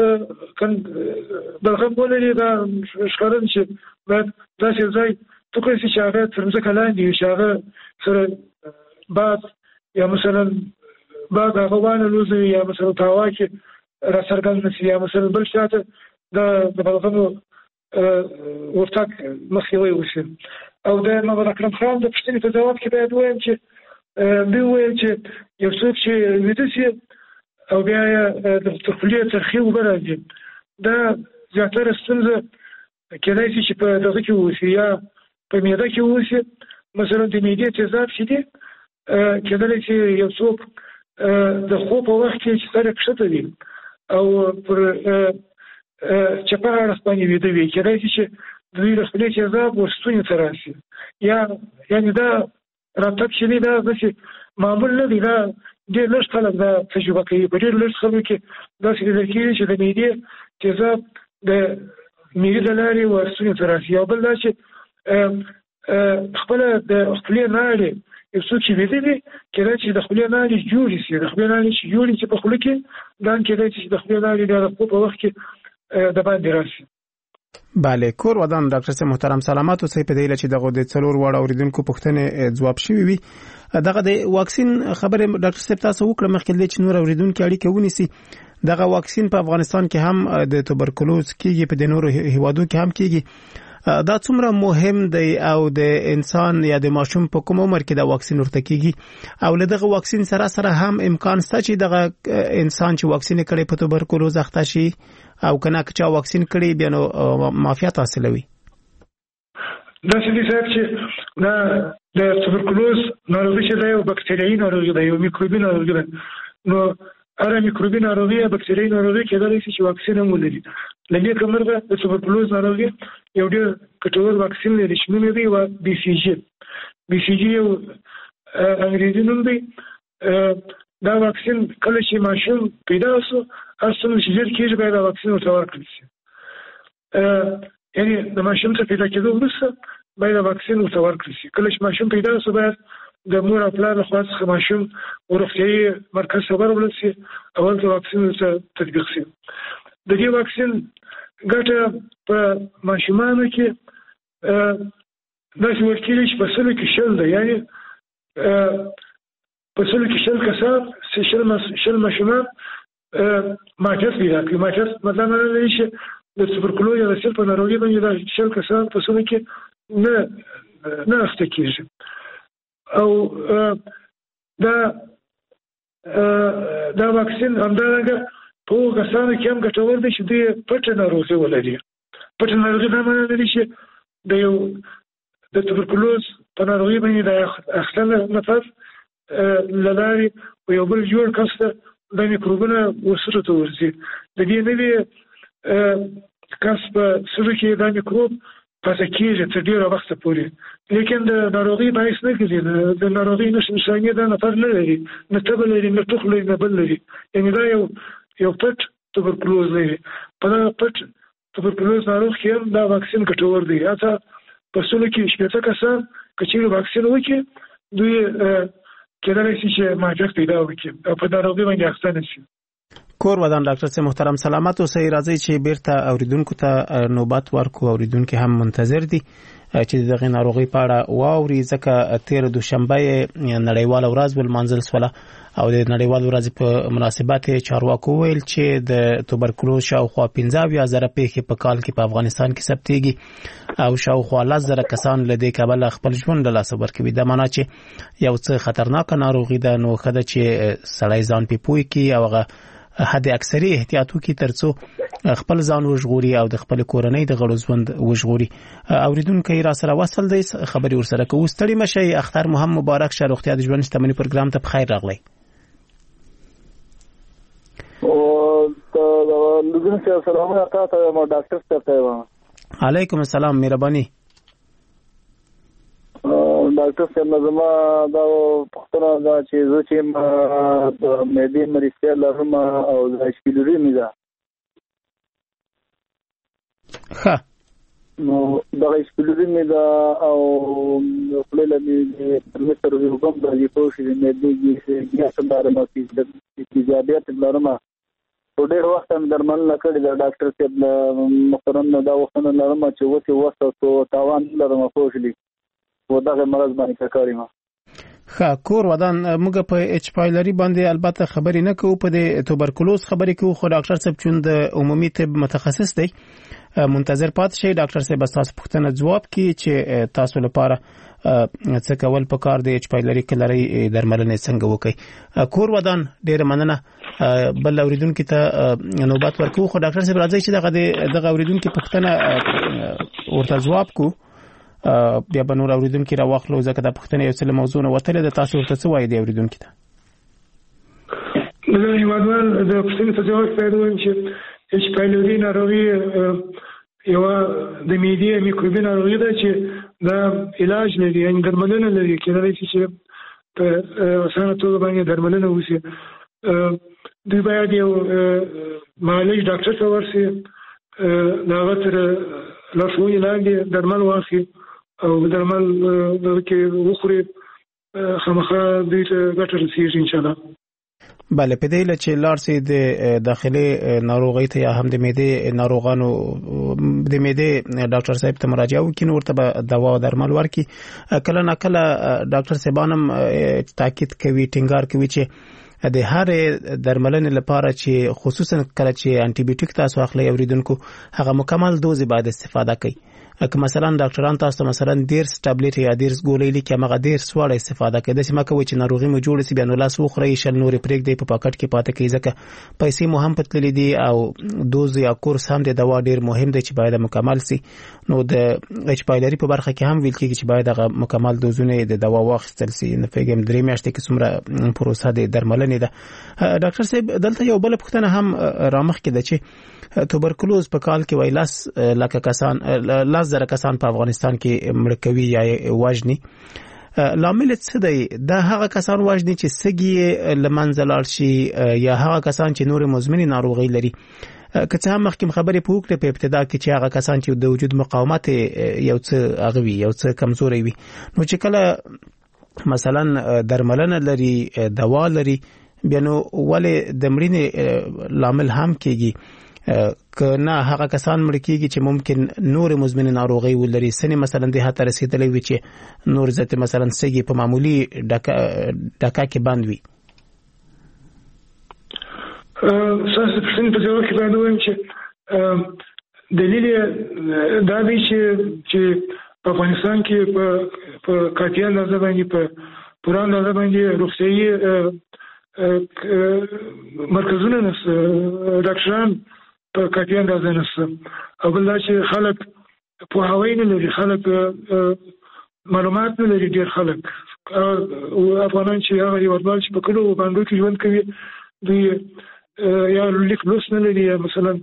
بلغم ولري دا ښکارن چې باید داسې ځای توکل چې هغه تر ځمکه لاندې وي چې هغه سره باد یا مثلا باد هغه وانه لوزوي یا مثلا په هوا کې راڅرګند نه شي یا مثلا بل شاته د بلغمو ورتګ مخنیوی وشي. او د محمد اکرم خان د پوښتنې په ځواب کې باید ووایم چې دوی وویل چې یو څوک چې ویده شي او بیا یې د خولې ترخې اوبه راځي دا زیاتره ستونزه کېدای شي چې په دغه کې واوسي یا په معده کې واوسي. مثلا د معدې تیزاب چې دی کېدلی شي یو څوک د خوب په وخت کې چې سر یې کښته وي او پر چپه اړخ باندې ویده وي کېدای شي چې د دوی د خولې تیزاب ورستونې ته راشي یا یعنې دا راتګ چې دی دا داسې معمول نه دی. دا ډېر لږ خلک دا تجربه کوي. په ډېر لږ خلکو کې داسې لیدل کېږي چې د معدې تیزاب د معدې د لارې ورستونې ته راشي. او بل دا چې خپله د خولې ناړې یو څوک چې ویده وي کېدای شي د خولې ناړې جوړې شي. د خولې ناړې چې جوړې شي په خوله کې دا کېدای شي چې د خولې ناړې بیا د خوب په وخت کې د باندې راشي. بله کور ودان ډاکټر صاحب محترم سلامات اوسئ. په دې لچې دغه د څلور وړ اوریدونکو پوښتنې ځواب شوي وي. دغه د واکسین خبره ډاکټر صاحب تاسو وکړه مخکې چې نور اوریدونکو اړیکه ونیسي. دغه واکسین په افغانستان کې هم د توبرکلوز کېږي په د نورو هیوادو کې هم کېږي. دا څومره مهم دی او د انسان یا د ماشوم په کوم عمر کې دا واکسین ورته کېږي او له دغه واکسین سره هم امکان شته چې دغه انسان چې واکسین کړي په توبرکلوز اخته شي او کنه چې واکسین کړي بیا نو معافیت حاصلوي؟ دا چې صاحب چې دا د توبرکلوز ناروغي چې دا یو بکتریایي ناروغي ده یو میکروبي ناروغي ده. نو هر میکروبي ناروغي یا بکتریایي ناروغي کېدای شي چې واکسین هم ولري. له دې کمرغه د توبرکلوز ناروغي یو ډېر ګټور واکسین لري چې نوم یې دی بي سي جي. بي سي جي یو انګریزي نوم دی. دا واکسین کله چې ماشوم پیدا شو اصلا چې ډېر کېږي باید دا واکسین ورته ورکړل شي. یعنې د ماشوم څخه پیدا کېدو وروسته باید دا واکسین ورته ورکړل شي. کله چې ماشوم پیدا شو باید د مور او پلار له خوا څخه ماشوم روغتیایي مرکز ته ورولل شي او هلته واکسین ورته تطبیق شي. د دې واکسین ګټه په ماشومانو کې داسې ویل کېږي چې په سلو کې شل ده. یعنې په سلو کې شل کسان شل ماشومان معافیت پیدا کړي. معافیت مطلب نه لري چې د توبرکلوز یا د سل په ناروغي باندې دا شل کسان په سلو کې نه اخته کېږي. او دا واکسین همدارنګه په هغو کسانو کې هم ګټور دی چې دوی پټه ناروغي ولري. پټه ناروغي دا معنی لري چې د توبرکلوز په ناروغي باندې د اخته نفس له لارې په یو بل جوړ کس ته دا میکروبونه ورسره ته ورځي. د دې نوي کس په سره کې دا میکروب پاتې کېږي تر ډېره وخته پورې. لیکن د ناروغي باعث نه ګرځي. د ناروغي نښانې دا نفس نه لري، نه تبه لري، نه ټوخ لري، نه بل لري. یعنې دا یو پټ توبرکلوز لري. په دغه پټ توبرکلوز ناروغ کې هم دا واکسین ګټور دی. حتی په سلو کې 80 کسان که چېرې واکسین وکړي دوی کېدلی شي چې معافیت پیدا وکړي او په ناروغي باندې اخته نه شي. کور ودان ډاکټر صاحب محترم سلامت اوسئ. راځي چې بیرته اوریدونکو ته نوبت ورکو. اوریدونکو هم منتظر دي چې دغه ناروغي په اړه واوري ځکه تیر دوشنبه نړیواله ورځ ولمانځل شوه او د نړیواله ورځ په مناسبت چارواکو ویل چې د توبرکلوز شاوخوا 15,000 پیښې په کال کې په افغانستان کې ثبتېږي او شاوخوا 10,000 کسان له دې کبله خپل ژوند له لاسه ورکوي. دا معنی چې یو څه خطرناکه ناروغي ده. نو ښه ده چې سړی ځان پې پوه کړي او هغه حد اکثري احتیاط وکړي ترڅو خپل ځان وژغوري او د خپل کورنۍ د غړو ژوند وژغوري. اوریدونکو را سره وصل دی خبري ورسره کوو. ستړي مشي. اختر مهم مبارک شه. روغتیا د ژوند شتمنۍ پروګرام ته بخیر راغلی. او لږه سلام راته ما ډاکټر صاحب. علیکم السلام. مهرباني ډاکټر صاحب زما دا پختنه دا چې زه چې د مېدې مریضه لرم او د شپېلوري مې ده. ښه. نو دا شپېلوري مې ده او خپل مې متر یو کوم د پوښتنې مېدې کې ګیاس باندې مې د دیابېت لرم په ډېر وخت هم درملنه کړې ده ډاکټر صاحب محترم نه دا وختونه لرم چې اوس یې وسه تو تاوان لرم خوشلي و دغه مرض باندې کاریم کور ودان موږ په اچ پایلری باندې البته خبرې نه کوو په د توبرکلوز خبرې کوو خو ډاکټر صاحب چون د عمومي طب متخصص دی منتظر پات شي ډاکټر صاحب تاسو پوښتنه جواب کړي چې تاسو لپاره څه کول پکار دی اچ پایلری کلري درملنه څنګه وکي کور ودان ډېر مننه بل اوریدونکو ته نوبت ورکو خو ډاکټر صاحب راځي چې دغه اوریدونکو پوښتنه ورته جواب کو بیا به نور اوریدونکو راوخلو ځکه د پوښتنې یو څه موضوع نه وتله د تاسو ورته څه وایي دی اوریدونکو ته د هیوادوال د پوښتنې ته جواب پیدا چې اچ پایلری ناروغي یو د میډیا میکروبي ناروغي ده چې دا علاج لري یعنی درملنه لري کله چې په اسانه توګه باندې درملنه وشي دوی باید یو معالج ډاکټر ته ورسي دا غتر لارښوونې لاندې درمل واخلي او درمل کې وخوري خامخا دوی ته ګټه رسېږي انشاءالله بله په دې چې لارسي د داخلي ناروغي ته یا هم د معدې ناروغانو د معدې ډاکټر صاحب ته مراجعه وکړي نو ورته به دوا او درمل ورکړي کله نه کله ډاکټر صاحبانم تاکید کوي ټینګار کوي چې د هر درملنې لپاره چې خصوصا کله چې انټي بیوټیک تاسو اخلي اوریدونکو هغه مکمل دوز باید استفاده کړئ که مثلا ډاکټران تاسو مثلا ډیر ټابلیټ یا ډیر ګولۍ لیکي هغه ډیر سوړ استفاده کوي د سیمه کوي چې ناروغي مو جوړ سي بیا نو لاس وخوري شل نور پرېګ دی په پاکټ کې پاتې کوي ځکه پیسې مو هم پتلې دي او دوز یا کورس هم د دوا ډیر مهم دی چې باید مکمل سي نو د اچ پایلری په برخه کې هم ویل کېږي چې باید هغه مکمل دوزونه د دوا واخیستل سي نه فګم درې میاشتې کې څومره پروسه د درملنې ده ډاکټر صاحب دلته یو بل پوښتنه هم رامخ کې ده چې توبرکلوز په کال کې وایلاس لکه کسان لاس زره کسان په افغانستان کې مړ کوي یا وژني لامل څه دی دا هغه کسان وژني چې سګي لمنځه لاړ شي یا هغه کسان چې نور مزمنې ناروغي لري که څه هم مخکې خبرې پوکړه په ابتدا کې چې هغه کسان چې د وجود مقاومت یو څه اغوي یو څه کمزوري وي نو چې کله مثلا درملنه لري دوا لري بیا نو ولې د مړینې لامل هم کېږي که نه هغه کسان مړ کېږي چې ممکن نور مزمن ناروغي ولري سنې مثلا د هته رسیدلې وي چې نور ذات مثلا سګي په معمولی ډکا کې بند وي ساس پرسن په ځواب کې باندې وایم چې دلیل دا دی چې په افغانستان کې په کاتیا اندازه باندې په پوره اندازه باندې روغتیايي مرکزونه نشته ډاکټران په کافي اندازه نشته او بل دا چې خلک پوهاوی نه لري خلک معلومات نه لري ډېر خلک او افغانان چې هغه هیوادوال چې په کلو باندې کې ژوند کوي دوی یا لیک لوست نه لري مثلا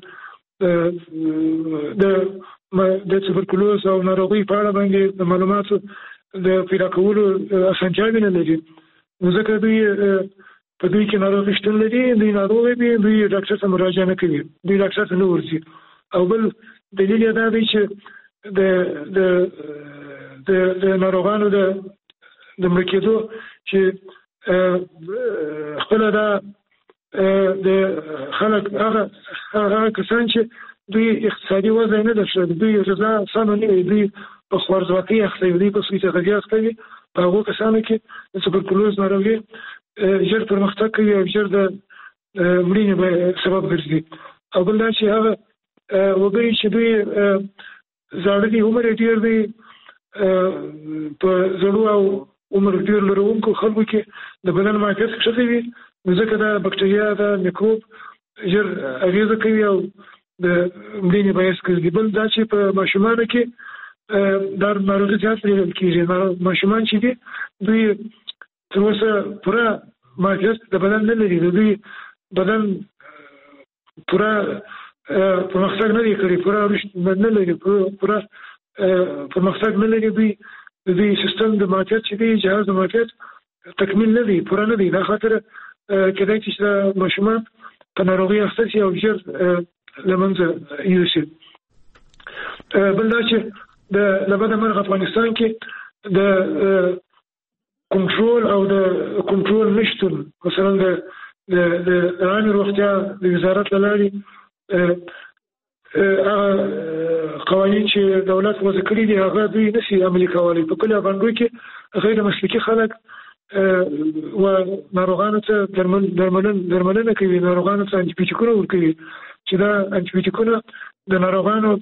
د توبرکلوز او ناروغي په اړه باندې د معلوماتو د پیدا کولو اسانتیاوې نه لري نو ځکه دوی په دوی کې ناروغي شتون لري دوی ناروغي به دوی ډاکټر ته مراجعه نه کوي دوی ډاکټر ته نه ورځي او بل دلیل دا دی چې د ناروغانو د مړ کېدو چې خپل دا د خلک هغه کسان چې دوی اقتصادي وضع نه درلود دوی غذا سم نه دوی په خوارځواکۍ اخلي دوی په سویته غذا اخلي په هغو کسانو کې د توبرکلوز ناروغي ژر پرمختګ کوي او ژر د مړینې سبب ګرځي او بل دا چې هغه وګړي چې دوی زاړه دي عمر ډېر دی په زړو او عمر ډېر لرونکو خلکو کې د بدن معافیت ښه وي نو ځکه دا بکټریا دا میکروب ژر اغېزه کوي او د مړینې باعث ګرځي بل دا چې په ماشومانو کې دا ناروغي زیات لیدل کېږي ماشومان چې دي دوی تر اوسه پوره معافیت د بدن نه لري د دوی بدن پوره پرمختګ نه لري پوره رشد نه لري پوره پرمختګ نه لري دوی سیستم د معافیت چې دی جهاز د معافیت تکمیل نه دی پوره نه دی دا خاطر کېدای چې ماشومان په ناروغي اخته شي او ژر له منځه یوسي بل دا چې د لبده مرغ افغانستان کې د کنټرول او د کنټرول نشتون مثلا د د عامه روغتیا د وزارت لاري قوانين چې دولت وضع کړی دي هغه دوی نشي عملي کولای. په کله باندې کې غیر مسلکي خلک و ناروغانو ته درملنه کوي، ناروغانو ته انټيبیوټیکونه ورکوي چې دا انټيبیوټیکونه د ناروغانو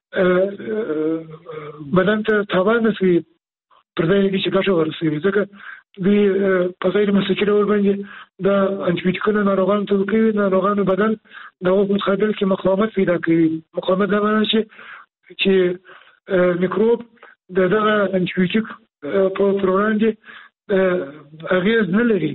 بدن ته تاوان نشي پر ځای کې چې ګټه ورسوي. ځکه دوی په غیر مسلکي ډول باندې دا انټيبیوټیکونه ناروغانو ته ورکوي، ناروغانو بدن د مقابل کې مقاومت پیدا کوي. مقاومت دا معنی چې میکروب دغه انټيبیوټیک په وړاندې اغیز نه لري.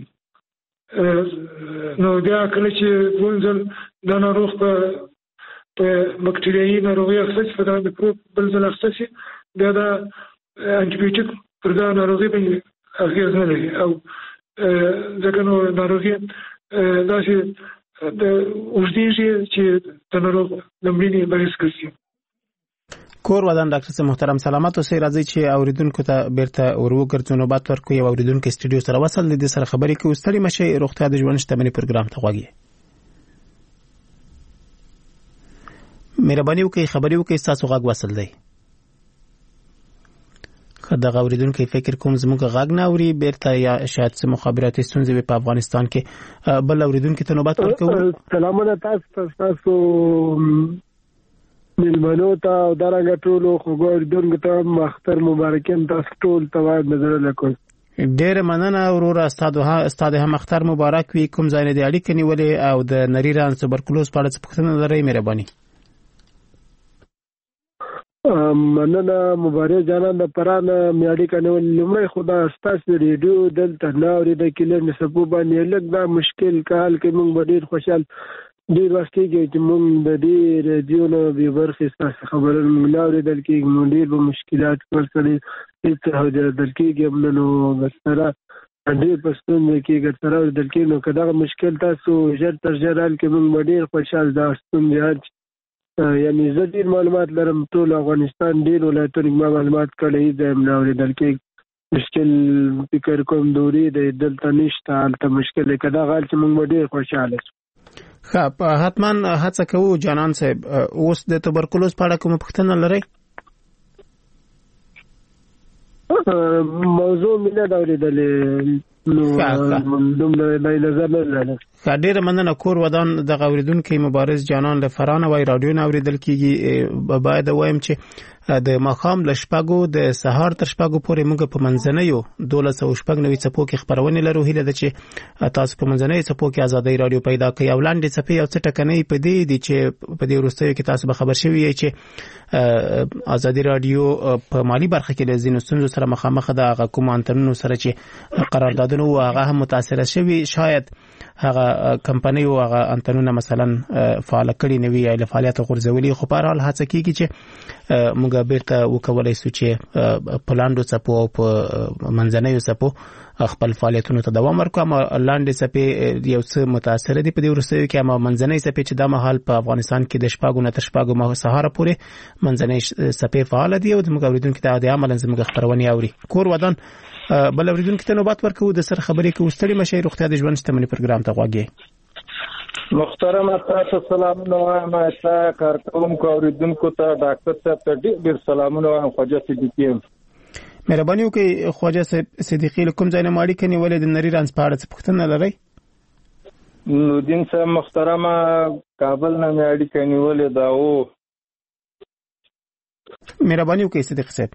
نو بیا کله چې ونځل د ناروغ په بکټریايي ناروغي اخته په دا میکروب بل ځل اخته شي، بیا دا انټيبیوټیک پر دا ناروغي باندې اغیز نه لري او ځکه نو ناروغي داسې د اوږدېږي چې د ناروغ د مړینې باعث ګرځي. کور ودان ډاکټر صاحب محترم سلامت اوسئ. راځي چې اوریدونکو ته بیرته ورګرځو نوبت ورکو. یو اوریدونکو استډیو سره وصل دي سره خبرې کوي. ستړي مشه روغتیا د ژوند شتمنۍ پروګرام ته غواړي. مهرباني وکړئ خبرې وکړئ، تاسو غږ وصل دی. دا اوریدونکو فکر کوم زموږ غږ نه اوري بیرته یا شاید څه مخابراتي ستونزې په افغانستان کې. بل اوریدونکو ته نوبت ورکو. سلامونه تاسو ملمنو ته او درنګ ټولو خوګوردونکو ته مختر مبارکیم تاسو ټول ته نظر لکو. ډېر مننه وروره، استاد هم مختر مبارک وي. کوم ځای نه دی اړیکه نیولې او د نری رانز توبرکلوز په اړه څه پوښتنه لرئ؟ مهرباني. مننه مبارک جانان د پرانه میاړي کنه لمړی خدا ستاسو ریډیو دلته ناوري د کلر نسبو باندې لږ دا مشکل کال کې موږ ډېر خوشحال ډېر وخت کې چې موږ د دې ریډیو نو به برخه ستاسو خبرونه موږ ناوري دل کې موږ ډېر به مشکلات ورسره هیڅ هدا دل کې ګمنو بسره دې پښتون کې ګټره دل کې نو کدا مشکل تاسو ژر تر ژر کې موږ ډېر خوشحال دا ستون دی. یعنی زه ډېر معلومات لرم، ټول افغانستان ډېر ولایتونو کې معلومات کړی دی نو دل کې مشکل فکر کوم دوري د دلته نشته البته مشکل کدا غال چې موږ ډېر خوشاله. ښه حتما هڅه کوو جانان صاحب. اوس د توبرکلوز په اړه کوم پوښتنه لرئ؟ موضوع مینه دا ورېدلې ډېر مننه. کور ودان د اوریدونکو مبارز جانان له فرانه وای رادیو نه اوریدل کیږي. باید وایم چې د ماخام ل شپږو د سهار تر شپږو پورې موږ په منځنیو 1290 څپو کې خبرونه لرو. هیله ده چې تاسو په منځنیو څپو کې ازادي رادیو پیدا کړئ. او لاندې څپې او څه ټکنۍ په دې دي چې په دې وروستیو کې تاسو به خبر شوي یئ چې ازادي رادیو په مالی برخه کې د ځینو ستونزو سره مخامخ ده. هغه کوم انتنونو سره چې قراردادونه هغه هم متاثر شوي، شاید هغه کمپنۍ او هغه انتنونه مثلا فعال کړي نه وي یا له فعالیت غورځولي. خو په هر حال هڅه کیږي چې موږ بیرته وکولای شو چې په لاندو څپو او په منځنیو څپو خپل فعالیتونو ته دوام ورکړو. اما لاندې څپې یو څه متاثر دي په دې وروستیو کې، اما منځنۍ څپې چې د مهال په افغانستان کې د شپږو نه تر شپږو ماه سهار پورې منځنۍ څپې فعال دي او د موږ اوریدونکو ته د عملاً زموږ خبرونه اوري. کور ودان بل اوریدونکو ته نوبت ورکوو. د سر خبرې کې ستړي مشه روغتیا د ژوند شتمنۍ پروګرام ته غواړي. محترم تاسو سلامونه وایم. تاسو کارکونکو اوریدونکو ته ډاکټر صاحب ته ډېر سلامونه وایم. خواجه صدیقی مهرباني وکړئ. خواجه صدیقی کوم ځای نه ماړي کني ولې د نری رانز په اړه څه پوښتنه لرئ؟ نورالدین صاحب محترمه کابل نه ماړي کني ولې دا و مهرباني وکړئ صدیق صاحب.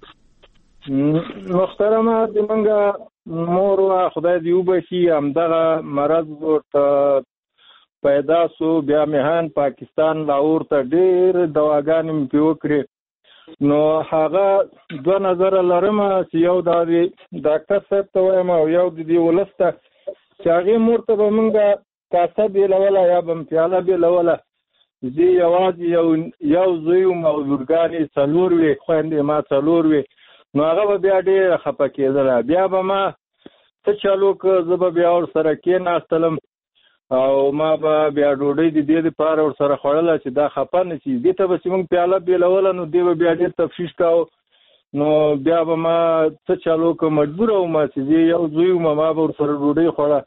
محترمه د منګه مور خدای دې وبخي همدغه مرض ورته پیدا سو. بیا مهان پاکستان لاهور ته ډېر دواګانې مې وکړې. نو هغه دوه نظر لرم چې یو د ډاکټر صاحب ته وایم او یو د دې ولسته چې هغې مور ته به مونږ کاسه بېلوله یا به پیاله بېلوله. زه یوازې یو زوی وم او لورګانې څلور وې، خویندې ما څلور وې. نو هغه به بیا ډېره خفه کېدله. بیا به ما څه چالو که زه به بیا ورسره کېناستلم او ما به بیا ډوډۍ د دې دپاره ورسره خوړله چې دا خفه نه شي. دې ته به چې مونږ پیاله بېلوله نو دې به بیا ډېر تفتیش کاوه. نو بیا به ما څه چالو که مجبوره وم چې زه یو زوی وم ما به ورسره ډوډۍ خوړه.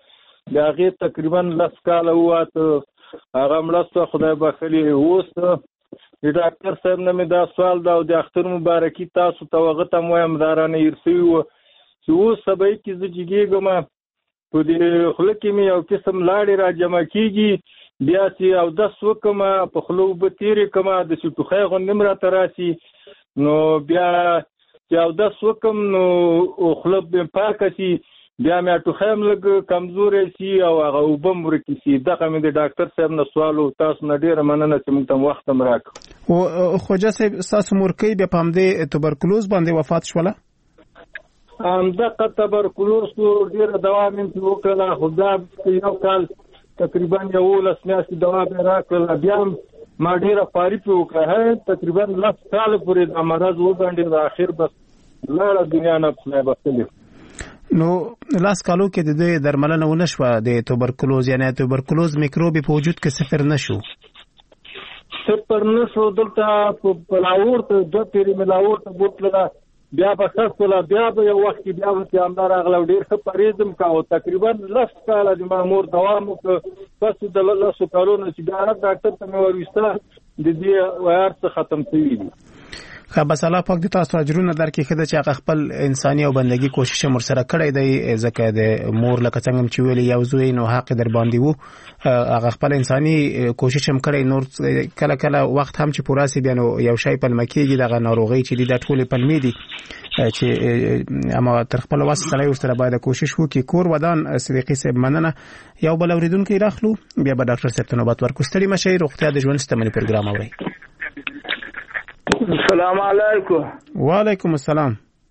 د هغې تقریبا 10 کاله وواته هغه مړه شوه خدای بخښلي. اوس د ډاکټر صاحب نه مې دا سوال ده او د اختر مبارکي تاسو ته هغه ته م وایم دا رانه هېر سوي وه چې اوس سبایي کې زه جګېږم په دې خوله کې مې یو قسم لاړې را جمع کېږي بیا چې اودس وکړم په خوله اوبه تېرې کړم داسې ټوخی غوندې م راته راسي نو بیا چې اودس وکړم نو خوله مې پاکه شي بیا مې ټوخی هم لږ کمزوری شي او هغه اوبه م ورکې شي. دغه مې د ډاکټر صاحب نه سوال و. تاسو نه ډېره مننه چې موږ ته وخت هم راکړو. خوجا صاحب ستاسو مورکۍ بیا په همدې توبرکلوز باندې وفات شوله؟ همدغه تبرکلوز ډېره دوا مې پرې وکړله خو دا یو کال تقریبا 11 میاشتې دوا مې راکړله بیا هم ما ډېره خواري پرې وکړه تقریبا 10 کاله پورې دا مرض وګڼډېد اخر بس لاړه دنیا نه خدای بخښلي. نو 10 کالو کې د دې درملنه ونه شوه د توبرکلوز یعنی توبرکلوز میکروب په وجود کې صفر نه شو؟ صفر نه شو. دلته په لاهور ته 2 پیرې مې لاهور ته بوتله بیا به ښه شوله بیا به یو وخت کې بیا ورته همدا راغله او ډېر ښه پرهېز م کوه تقریبا 10 کاله د ما مور دوام وکړه بس د 10 کالو نه چې بیا ډاکټر ته مې وروسته د دې ویار څه ختم شوي دي. ښه بس الله پاک د تاسو اجرونه درکړي ښه ده چې هغه خپل انساني او بندګي کوشش یې ورسره کړی دی ځکه د مور لکه څنګه چې ویلې یو زوی نو حق در باندې و هغه خپل انساني کوشش هم کړی نور کله کله وخت هم چې پوره سي بیا نو یو شی پلمه کېږي دغه ناروغۍ چې دي د ټولې پلمې دي چې اما تر خپل وس سره ورسره باید کوشش وکړي. کور ودان صدیقي صاحب مننه. یو بل اوریدونکو راخلو بیا به ډاکټر صاحب ته نوبت ورکو. ستړي مشي روغتیا د ژوند ستمنې پروګرام اوري. السلام علیکم. وعلیکم السلام.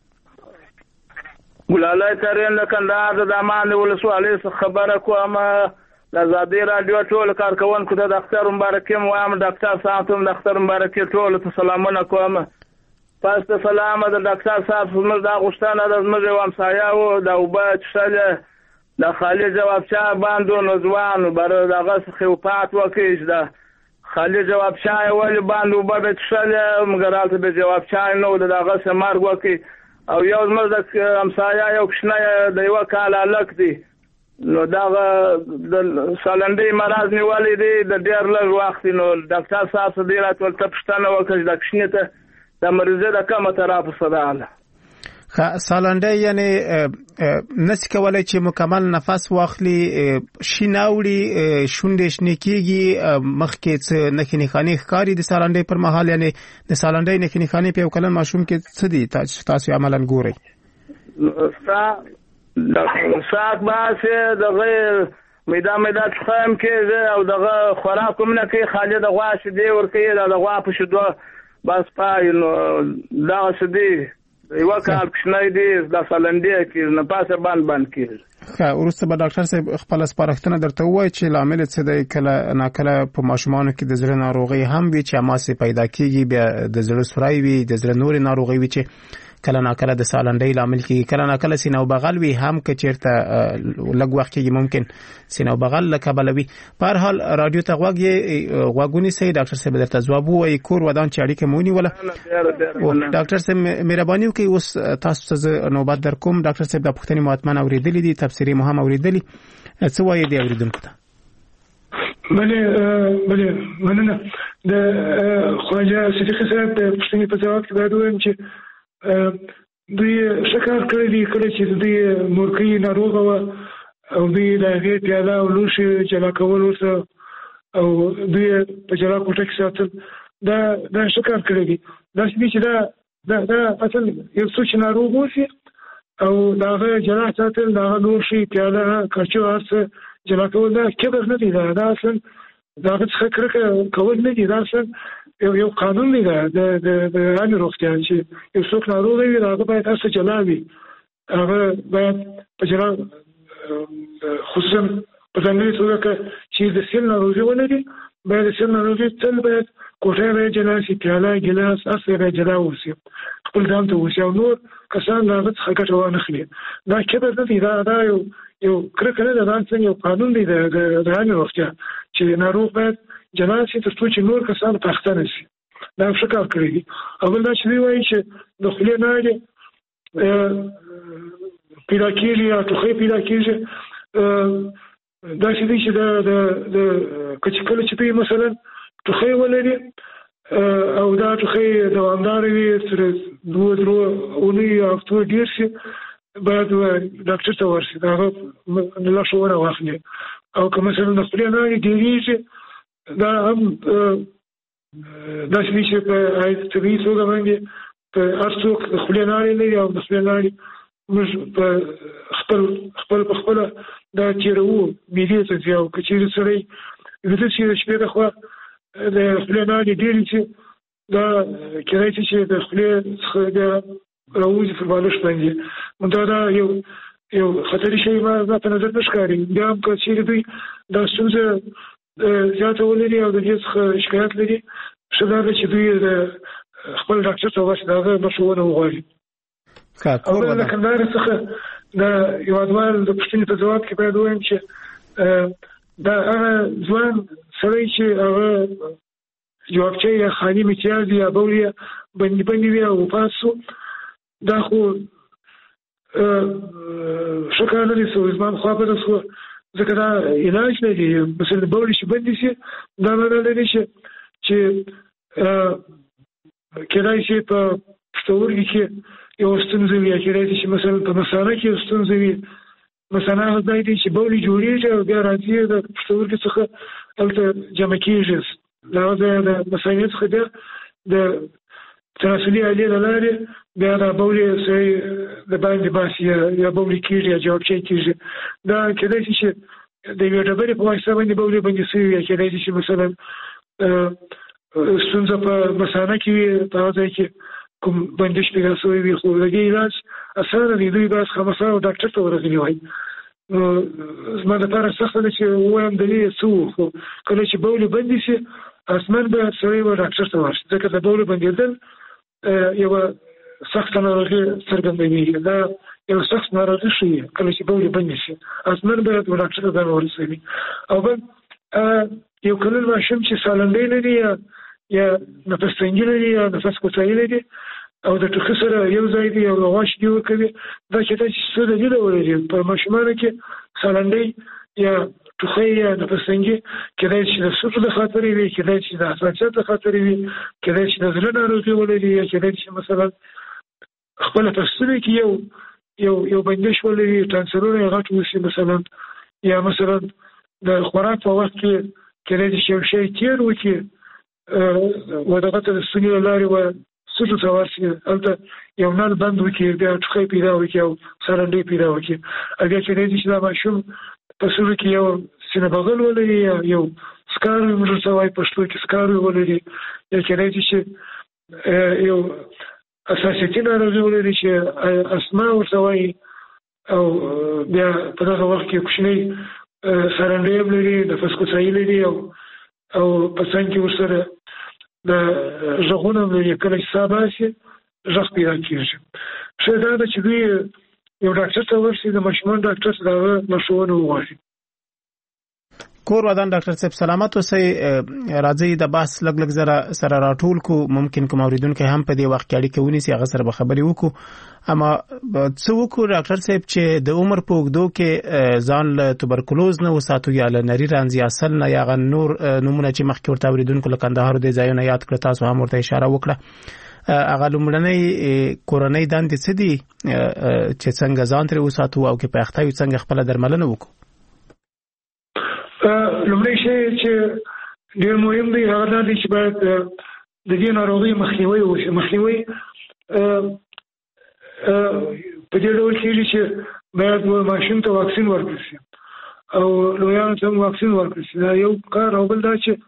ګلالای ترين د کندهار د امان ولسوالۍ خبره کوم د آزادي رادیو ټول کارکونکو ته د اختر مبارکي وایم. ډاکټر صاحب ته د اختر مبارکي ټول ته سلامونه کوم. پس ته سلام د ډاکټر صاحب زموږ د غوښتنه د زموږ ومسایا او د وبا چله د خالي جواب چا باندې نوځوان بر دغه خپات وکیش ده خالي جواب چای ول باندې وبد چله مګرالته د جواب چای نو دغه سمار وکي او یو زموږ د همسایا یو کښنه د یو کال الک دي نو دا د سالندې مرز نیولې دي د ډېر لږ وخت نو ډاکټر صاحب دې راتول تپښتنه وکړ د کښنه ته د مریضه د کومه طرف صداله سالنډي یعنی نس کولای چې مکمل نفس واخلي شیناوړي شونډې شنې کیږي مخکې څه نخني خاني ښکاری د سالنډي پر مهال یعنی د سالنډي نخني خاني په کلن ماشوم کې څه دي تاسو عملاً ګوري ساعت باسه دغه میدان څخم کې او دغه خوراک کومنه کې خالد غواش دی ورکې دغه په شدو بس پای نو دا سدي یو کال کښنای دی د سالنډي کې نه پاسه باندې کېږي. ښه ورسته به ډاکټر صاحب خپل سپارښتنه درته وایي چې لامل څه دی کله ناکله په ماشومانو کې د زړه ناروغي هم وي چې اماسه پیدا کیږي بیا د زړه سورای وي د زړه نور ناروغي وي چې کله ناکله د سالنډي لامل کیږي کله ناکله سینه او بغل وي هم که چیرته لږ وخت کې ممکن سینه او بغل لکبلوي. په هر حال رادیو ته غوږونی سي ډاکټر صاحب درته ځواب وایي کور ودان چې اړیکه مونی ولا ډاکټر صاحب مهرباني وکړئ اوس تاسو ته نوبت در کوم. ډاکټر صاحب د پښتني مهاتمن اوریدلې دي تفسیری مهم اوریدلې څه وایي دی اوریدونکو ته؟ بله مننه. د خواجه صدیقي صاحب د پښتني په ځواب کې باید ووایم چې دوی شکر کړی دی کله چې دوی مورکۍ ناروغه وه او دوی د هغې پیاله او لوښي جلا کول ورته او دوی په جلا کوټه کې ساتل دا شکر کړی دی. داسې دي چې دا اصل یو څوک چې ناروغ اوسي او د هغه جلا ساتل د هغه لوښي پیاله کاچو هر څه جلا کول دا کبر نه دی دا اصلا د هغه څخه کرکه کول نه دي دا اصلا یو قانون دی د عامې روغتیا چې یو څوک ناروغ وي هغه باید هر څه جلا وي هغه باید په جلا خصوصا په ځانګړې توګه چې د سل ناروغي ولري باید د سل ناروغي تل باید کوټه باید جلا شي پیاله ګیلاس هر څه باید جلا اوسي خپل ځان ته اوسي او نور کسان د هغه څخه ګټه وانخلي. دا کبر نه دی دا یو کرکه نه ده دا څنګه یو قانون دی د عامې روغتیا چې ناروغ باید جلا شي تر څو چې نور کسان پاخته نه شي. دا ښه کار کړی دي. اول دا چې دوی وایي چې د خولې ناړې پیدا کېږي یا ټوخی پیدا کېږي دا چې د کچکل چې دوی مثلا ټوخی ولري او دا ټوخی دوامدار وي تر 2 اونۍ هفتو ډیر شي باید ډاکټر ته ورشي دا لارښوونه واخلي او که مثلا د خولې ناړې ډېرېږي دا هم داسې دي چې په طبیعي توګه باندې په هر څوک د خولې ناړې لري او د خولې ناړې موږ په خپله دا تېروو معدې ته ځي او که چېرې سړی ویده شي د شپې د خوا د خولې ناړې ډېرې شي دا کېدای شي چې د خولې څخه بیا راوځي پر بالښت باندې دا یو خطري شی ما په نظر نه ښکاري. بیا هم که چېرې دوی دا ستونزه زیاته ولري او د دې څخه شکایت لري ښه دا ده چې دوی د خپل ډاکټر ته ورشي د هغه لارښوونه وغواړي. او بل د کندهار څخه د هېوادوال د پوښتنې په ځواب کې باید ووایم چې دا هغه ځوان سړی چې هغه جوابچه یا خالي امتیاز یا بول یې بندي وي او وفات شو دا خو ښه کار نه دی سوی زما خوا بده شوه ځکه دا علاج نه دی. مثلا بول چې بندي شي دا معنی لري چې کېدای شي په پښتورګي کې یو ستونزه وي کېدای شي چې مثلا په مثانه کې یو ستونزه وي. مثانه هغه ځای دی چې بولې جوړېږي او بیا راځي د پښتورګي څخه هلته جمع کېږي د هغه ځای د مثانې څخه بیا د تناسلي آلې له لارې بیا دا بولې سړی د باندې باسي یا بولې کېږي یا جوابچی کېږي. دا کېدای شي چې د یوې ډبرې په واسطه باندې بولې بندې شوي وي کېدای شي چې مثلا ستونزه په مثانه کې وي په هغه ځای کې کوم بندش پیدا شوی وي خو د دې علاج اسانه دی. دوی باید خامخا ډاکټر ته ورغلي وای. زما دپاره سخته ده چې ووایم دلیل یې څه و خو کله چې بولې بندې شي حتما باید سړی به ډاکټر ته ورشي ځکه د بولې بندېدل یوه سخته ناروغي څرګندوي. دا یو سخت ناروغي ښیي کله چې بولې بندې شي حتما باید ډاکټر ته ځان ورسوي. او بل یو کلن ماشوم چې سالنډۍ لري یا نفس تنګي لري یا نفس کوتاهي لري او د ټوخي سره یو ځای دی او غواش دی ورکوي دا کېدای شي څه دلیل ولري. په ماشومانو کې سالنډۍ یا ټوخی یا نفس تنګي کېدای شي د سوټو د خاطرې وي کېدای شي د حساسیت د خاطرې وي کېدای شي د زړه ناروغي ولري یا کېدای شي مثلا خپله په ستوني کې یو بندش ولري ټانسلونه یې غټ وشي مثلا یا مثلا د خوراک په وخت کې کېدای شي یو شی تېر وکړي و دغه ته د ستوني له لارې و سوټو ته ورشي هلته یو نل بند وکړي بیا ټوخی پیدا وکړي او سالنډۍ پیدا وکړي. بیا کېدای شي چې دا ماشوم په سوړو کې یو سینه بغل ولري یا یو سکاروی موږ ورته وایي پښتو کې سکاروی ولري یا کېدای شي چې یو اساسیتي ناروغي ولري چې اسما ورته وایي او بیا په دغه وخت کې کوچنۍ سالنډۍ هم لري نفس کوتاهي لري او په څنګ کې ورسره د غږونه هم لري کله چې ساه باسي غږ پیدا کېږي. ښه دا ده چې دوی یو ډاکټر ته ورشي د ماشومان ډاکټر ته د هغه لارښوونه وغواړي. کور ودان ډاکټر صاحب سلامت اوسئ. راځي د بحث لږ سره راټول کو ممکن کوم اوریدونکو هم په دې وخت کې اړیکه ونیسي هغه سره به خبرې وکړو. اما څه وکړو ډاکټر صاحب چې د عمر په اوږدو کې ځان له توبرکلوز نه وساتو یا له نري رنځ یا سل نه یا نور نمونه چې مخکې ورته اوریدونکو له کندهار د ځایونه یاد کړ تاسو هم ورته اشاره وکړه. هغه لومړنۍ کورنۍ دندې څه دي چې څنګه ځان ترې وساتو او کې په اخته یو څنګه خپل درملنه وکړو؟ لومړی شی چې ډېر مهم دی هغه دا دی چې باید د دې ناروغۍ مخنیوی وشي. مخنیوی په دې ډول کېږي چې باید ماشوم ته واکسین ورکړل شي او لویانو ته هم واکسین ورکړل شي. دا یو کار. او بل دا چې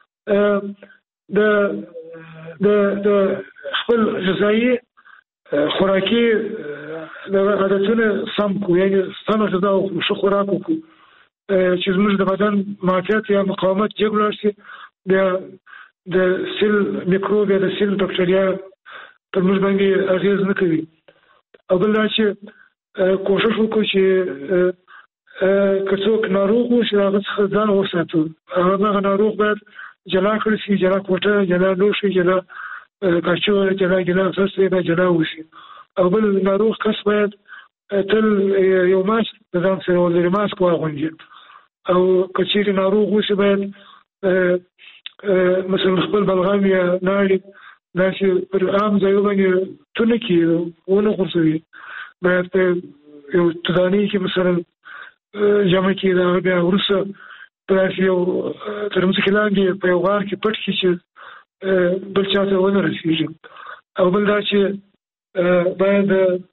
د خپل غذایي خوراکي عادتونه سم کړو یعنې سمه غذا وخورو ښه خوراک وکړو چې زموږ د بدن معافیت یا مقاومت جګ ولاړ شي بیا د سیل میکروب یا د سیل بکټریا پر موږ باندې اغېز نه کوي. او بل دا چې کوشش وکړو چې که څوک ناروغ و چې هغه څخه ځان وساتو. هغه ناروغ باید جلا کړل شي جلا کوټه جلا لوښي جلا کاچوغه جلا ګیلاس باید جلا وشي. او بل ناروغ کس باید تل یو ماسک د ځان سره ولري ماسک واغوندي او کچېرې ناروغ وشي باید مثلا خپل بلغم یا ناړې داسې پر عام ځایو باندې تونه کړي ونه غورځوي. باید په یو تدانۍ کې مثلا جمع کړي د هغه بیا وروسته په داسې یو تر مځکې لاندې په یو غار کې پټ کړي چې بل چا ته ونه رسېږي. او بل دا چې باید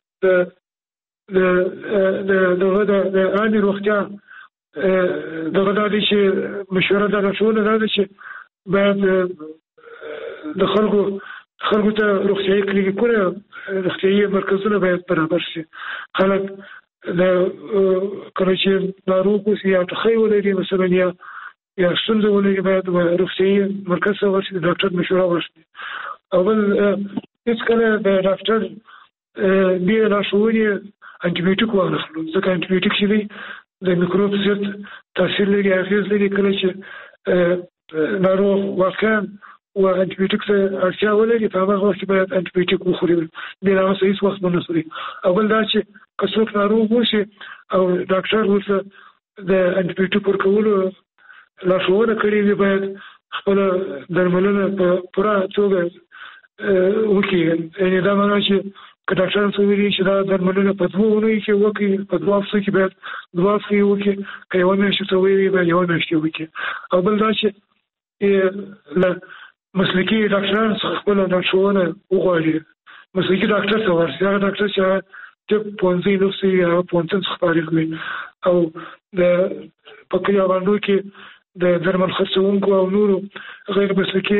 د عامې روغتیا دغه دا دی چې مشوره دا راټوله دا ده چې باید د خلکو ته روغتیایي کلینیکونه روغتیایي مرکزونه باید برابر شي. خلک کله چې ناروغ اوسي یا ټخی ولري مثلا یا ستونزه ولري باید روغتیایي مرکز ته ورشي، د ډاکټر مشوره واخلي. او بل هېڅکله د ډاکټر بې لارښوونې انټي بیوټیک وانخلو، ځکه انټي بیوټیک چې دی د میکروب ضد تاثیر لري، اغېز لري. کله چې ناروغ واقعا و انټي بیوټیک ته اړتیا ولري په هغه وخت کې باید انټي بیوټیک وخوري، بې له هغه څه هېڅ وخت ونه خوري. او بل دا چې که څوک ناروغ وشي او ډاکټر ورته د انټي بیوټیک ورکولو لارښوونه کړې وي باید خپله درملنه په پوره توګه وکړي. یعنې دا معنا چې که ډاکټر څه ویلي چې دا درملنه په 2 اونیو کې وکړي، په 2 هفتو کې باید 2 هفتې وکړي، که 1 میاشت ته ویلي باید 1 میاشت وکړي. او بل دا چې له مسلکي ډاکټرانو څخه خپله لارښوونه وغواړي، مسلکي ډاکټر ته ورشي، هغه ډاکټر چې هغه طب پوهنځی لوستی وي، هغه پوهنتون څخه فارغ وي، او په کلیو باندو کې د درمل خرڅوونکو او نورو غیر مسلکي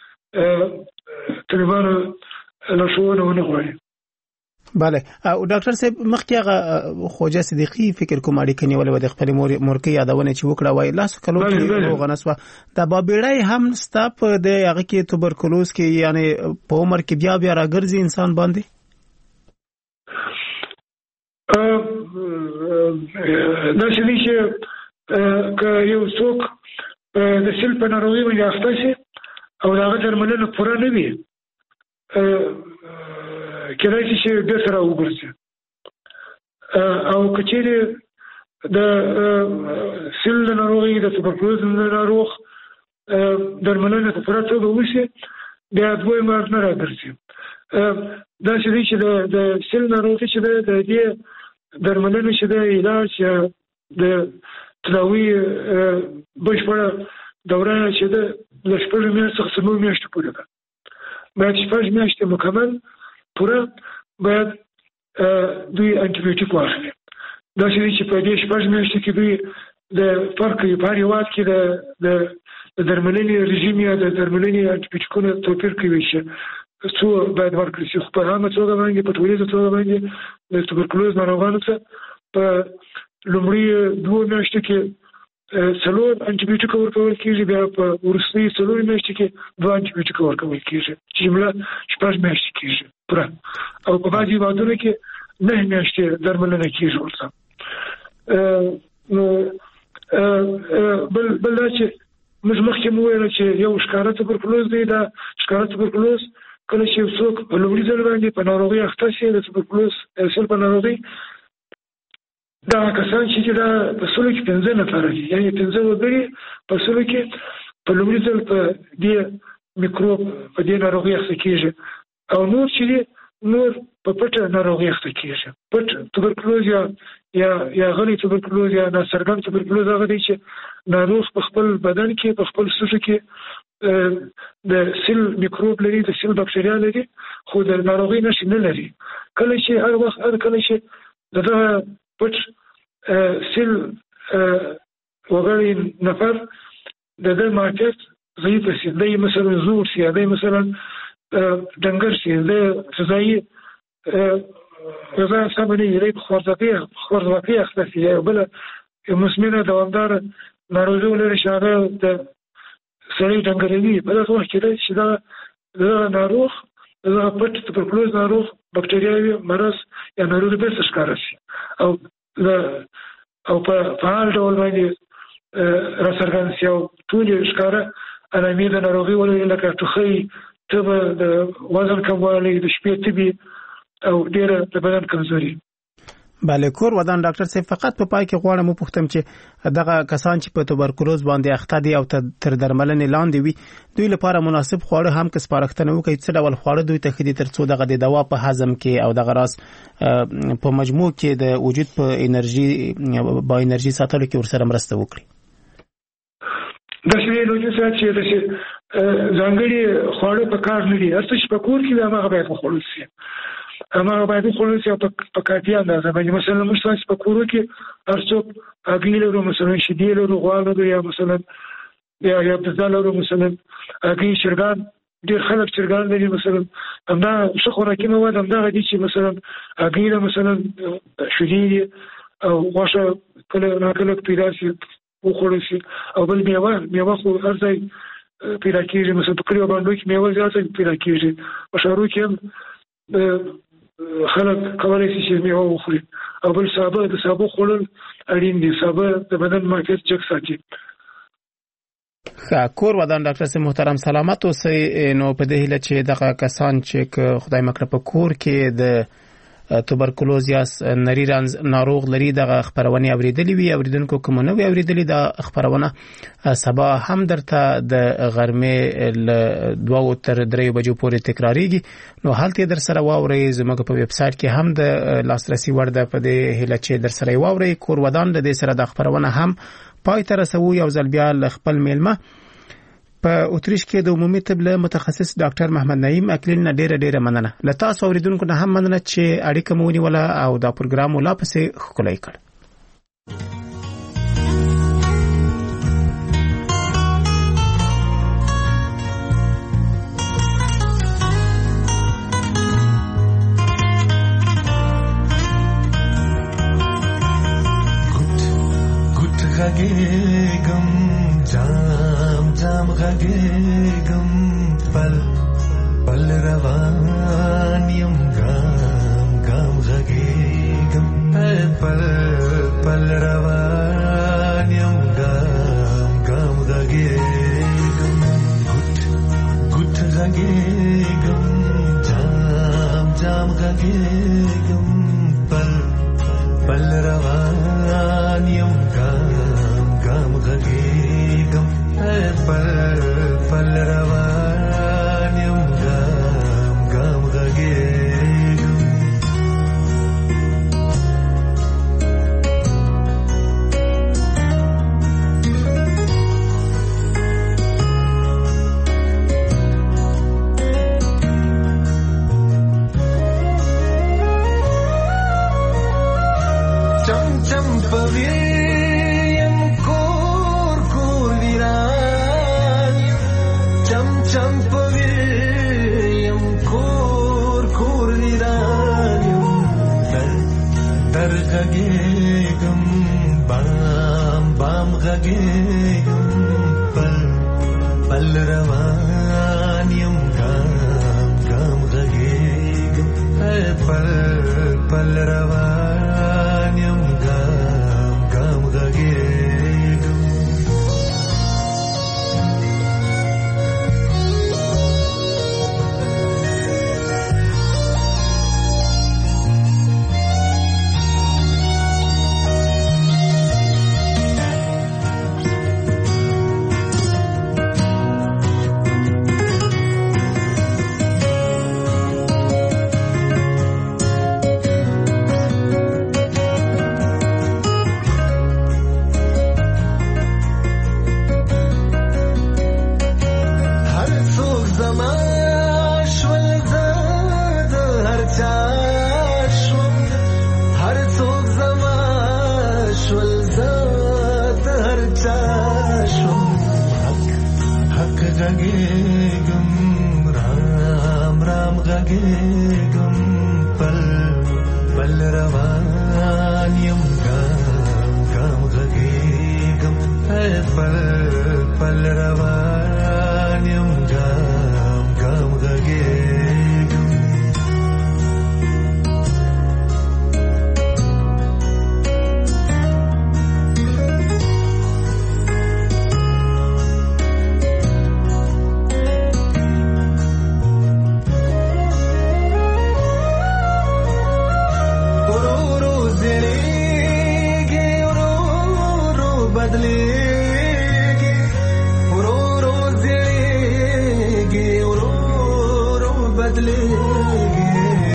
طبیبانو لارښوونه ونه غواړي. بله. او ډاکټر صاحب مخکې هغه خوجه صدیقي فکر کوم اړیکه نیولې و د خپل مورکې یادونه چې وکړه وای لاسو کلو کې روغ نسوه د بابېړی هم ستا په د هغه کې توبرکلوز کې یعنی په عمر کې بیا راګرځي انسان باندې؟ دا چې دی چې که یو څوک د سل په ناروغي باندې اخته شي او د هغه درملنه پوره نه وي کېدای شي چې بیا سره وګرځي. او که چېرې د سل د ناروغي د توبرکلوز د ناروغ درملنه په پوره توګه وشي بیا دویم وار نه راګرځي. دا چې دی چې د سل ناروغي چې ده د دې درملنه چې ده علاج یا د تداوي بشپړه دوره چې ده له 6 میاشتو څخه 9 میاشتو پورې ده. باید 6 میاشتې مکمل پوره باید دوی انټي بیوټیک واخلي. دا چې دی چې په دې 6 میاشتو کې دوی د فرق په هر هېواد کې د درملنې رژیم یا د درملنې انټي بیوټیکونه توپیر کوي چې څو باید ورکړي شي. خو په عامه توګه باندې په ټولیزه توګه باندې د توبرکلوز ناروغانو ته په لومړي 2 میاشتو کې 4 انټي بیوټیک ورکول کېږي، بیا په وروستۍ 4 میاشتو کې 2 انټي بیوټیک ورکول کېږي چې جمله 6 میاشتې کېږي پوره. او په بعضې هېوادونو کې 9 میاشتې درملنه کېږي ورته. بل دا چې موږ مخکې مو ویل چې یو ښکاره توبرکلوز دی. دا ښکاره توبرکلوز کله چې څوک په لومړي ځل باندې په ناروغۍ اخته شي د توبرکلوز سل په ناروغۍ، دا کسان چې دا په سلو کې 15 نفره دي، یعنې 15 وګړي په سلو کې په لومړي ځل په دې میکروب په دې ناروغۍ اخته کېږي. او نور چې دي نور په پټه ناروغۍ اخته کېږي. پټ توبرکلوز یا غلی توبرکلوز یا ناڅرګند توبرکلوز هغه دی چې ناروغ په خپل بدن کې په خپل سوزو کې د سل میکروب لري، د سل بکټریا لري، خو د ناروغۍ نښې نه لري. کله چې هر وخت کله چې دغه پټ سل وګړی نفر د معافیت ضعیف شي، دی مثلا زور شي، دی مثلا ډنګر شي، د غذایي غذا سمه نه وي، په خوارځواکۍ اخته شي، یا بله مزمنه دوامداره ناروغي ولري چې هغه د سړی ډنګروي. په دغه وخت کې دی چې دغه ناروغ دغه پټ توبرکلوز ناروغ بکټریاوي مرض یا ناروغي بېرته ښکاره شي او په فعال ډول باندې راڅرګند شي او ټولې ښکاره علامې د ناروغي ولري لکه ټوخی، تبه، د وزن کموالی، د شپې تبې او ډېره د بدن کمزوري. بله کور ودان ډاکټر صاحب فقط په پای کې غواړم وپوښتم چې دغه کسان چې په توبرکلوز باندې اخته دي او تر درملنې لاندې وي دوی لپاره مناسب خواړه هم که سپارښتنه وکړي څه ډول خواړه دوی ته خدي ترڅو دغه د دوا په هضم کې او دغه راس په مجموع کې د وجود په انرژي ساتلو کې ورسره مرسته وکړي. د شوی لوجو چې د ځانګړي خواړه په کار نه دي هرڅه چې په کور کې هغه باید خوړل شي هغه باید خوړل شي په کافي اندازه باندې مثلا موږ تاسو په کور کې هرڅه اګیل ورو مثلا شیدې ورو غوړ یا مثلا یا د زالو مثلا اګی شرګان ډیر خلک شرګان لري مثلا همدا څه خوراکي مواد همدا دي چې مثلا اګیل مثلا شیدې او غوښه کله کله پیدا شي وخوړل شي او بل میوه خو هر ځای پیدا کیږي مثلا په کلیو باندې کې میوه زیاته پیدا کیږي په شهرو کې خلک کولای شي چې میوه وخوري او بل د سابه خوړل اړین دي سابه د بدن معافیت چک ساتي. کور ودان ډاکټر صاحب محترم سلامت اوسئ. نو په دې هیله چې دغه کسان چې خدای مکړه په کور کې د توبرکلوز یا نری رنز ناروغ لري دغه خبرونه اوریدلې وي اوریدونکو کوم نو اوریدلې د خبرونه سبا هم درته د غرمې ل 2 تر 3 بجو پورې تکراریږي نو حالت در سره واوري زموږ په ویب سټ کې هم د لاسرسي ورده په دې هله چې در سره واوري کور ودان د دې سره د خبرونه هم پای تر رسوي او ځل بیا خپل میلمه په اتریش کې د عمومي طب له متخصص ډاکټر محمد نعیم اکلیل نه ډیره مننه. له تاسو اوریدونکو نه هم مننه چې اړیکه مو ونیوله او دا پروګرام ولا پسې خولای کړ. غږېږم جام غږېږم پل روان یم ګام غږېږم پل روان یم ګام غږېږم ګوت غږېږم جام غږېږم پل روان یم ګام غږېږم پل روان یم ګام غږېږم چم پوي غږېږم بام غږېږم پل روان یم ګام غږېږم پل روان یم ګام غږېږم غږېږم رام غږېږم پل روان یم ګام غږېږم پل روان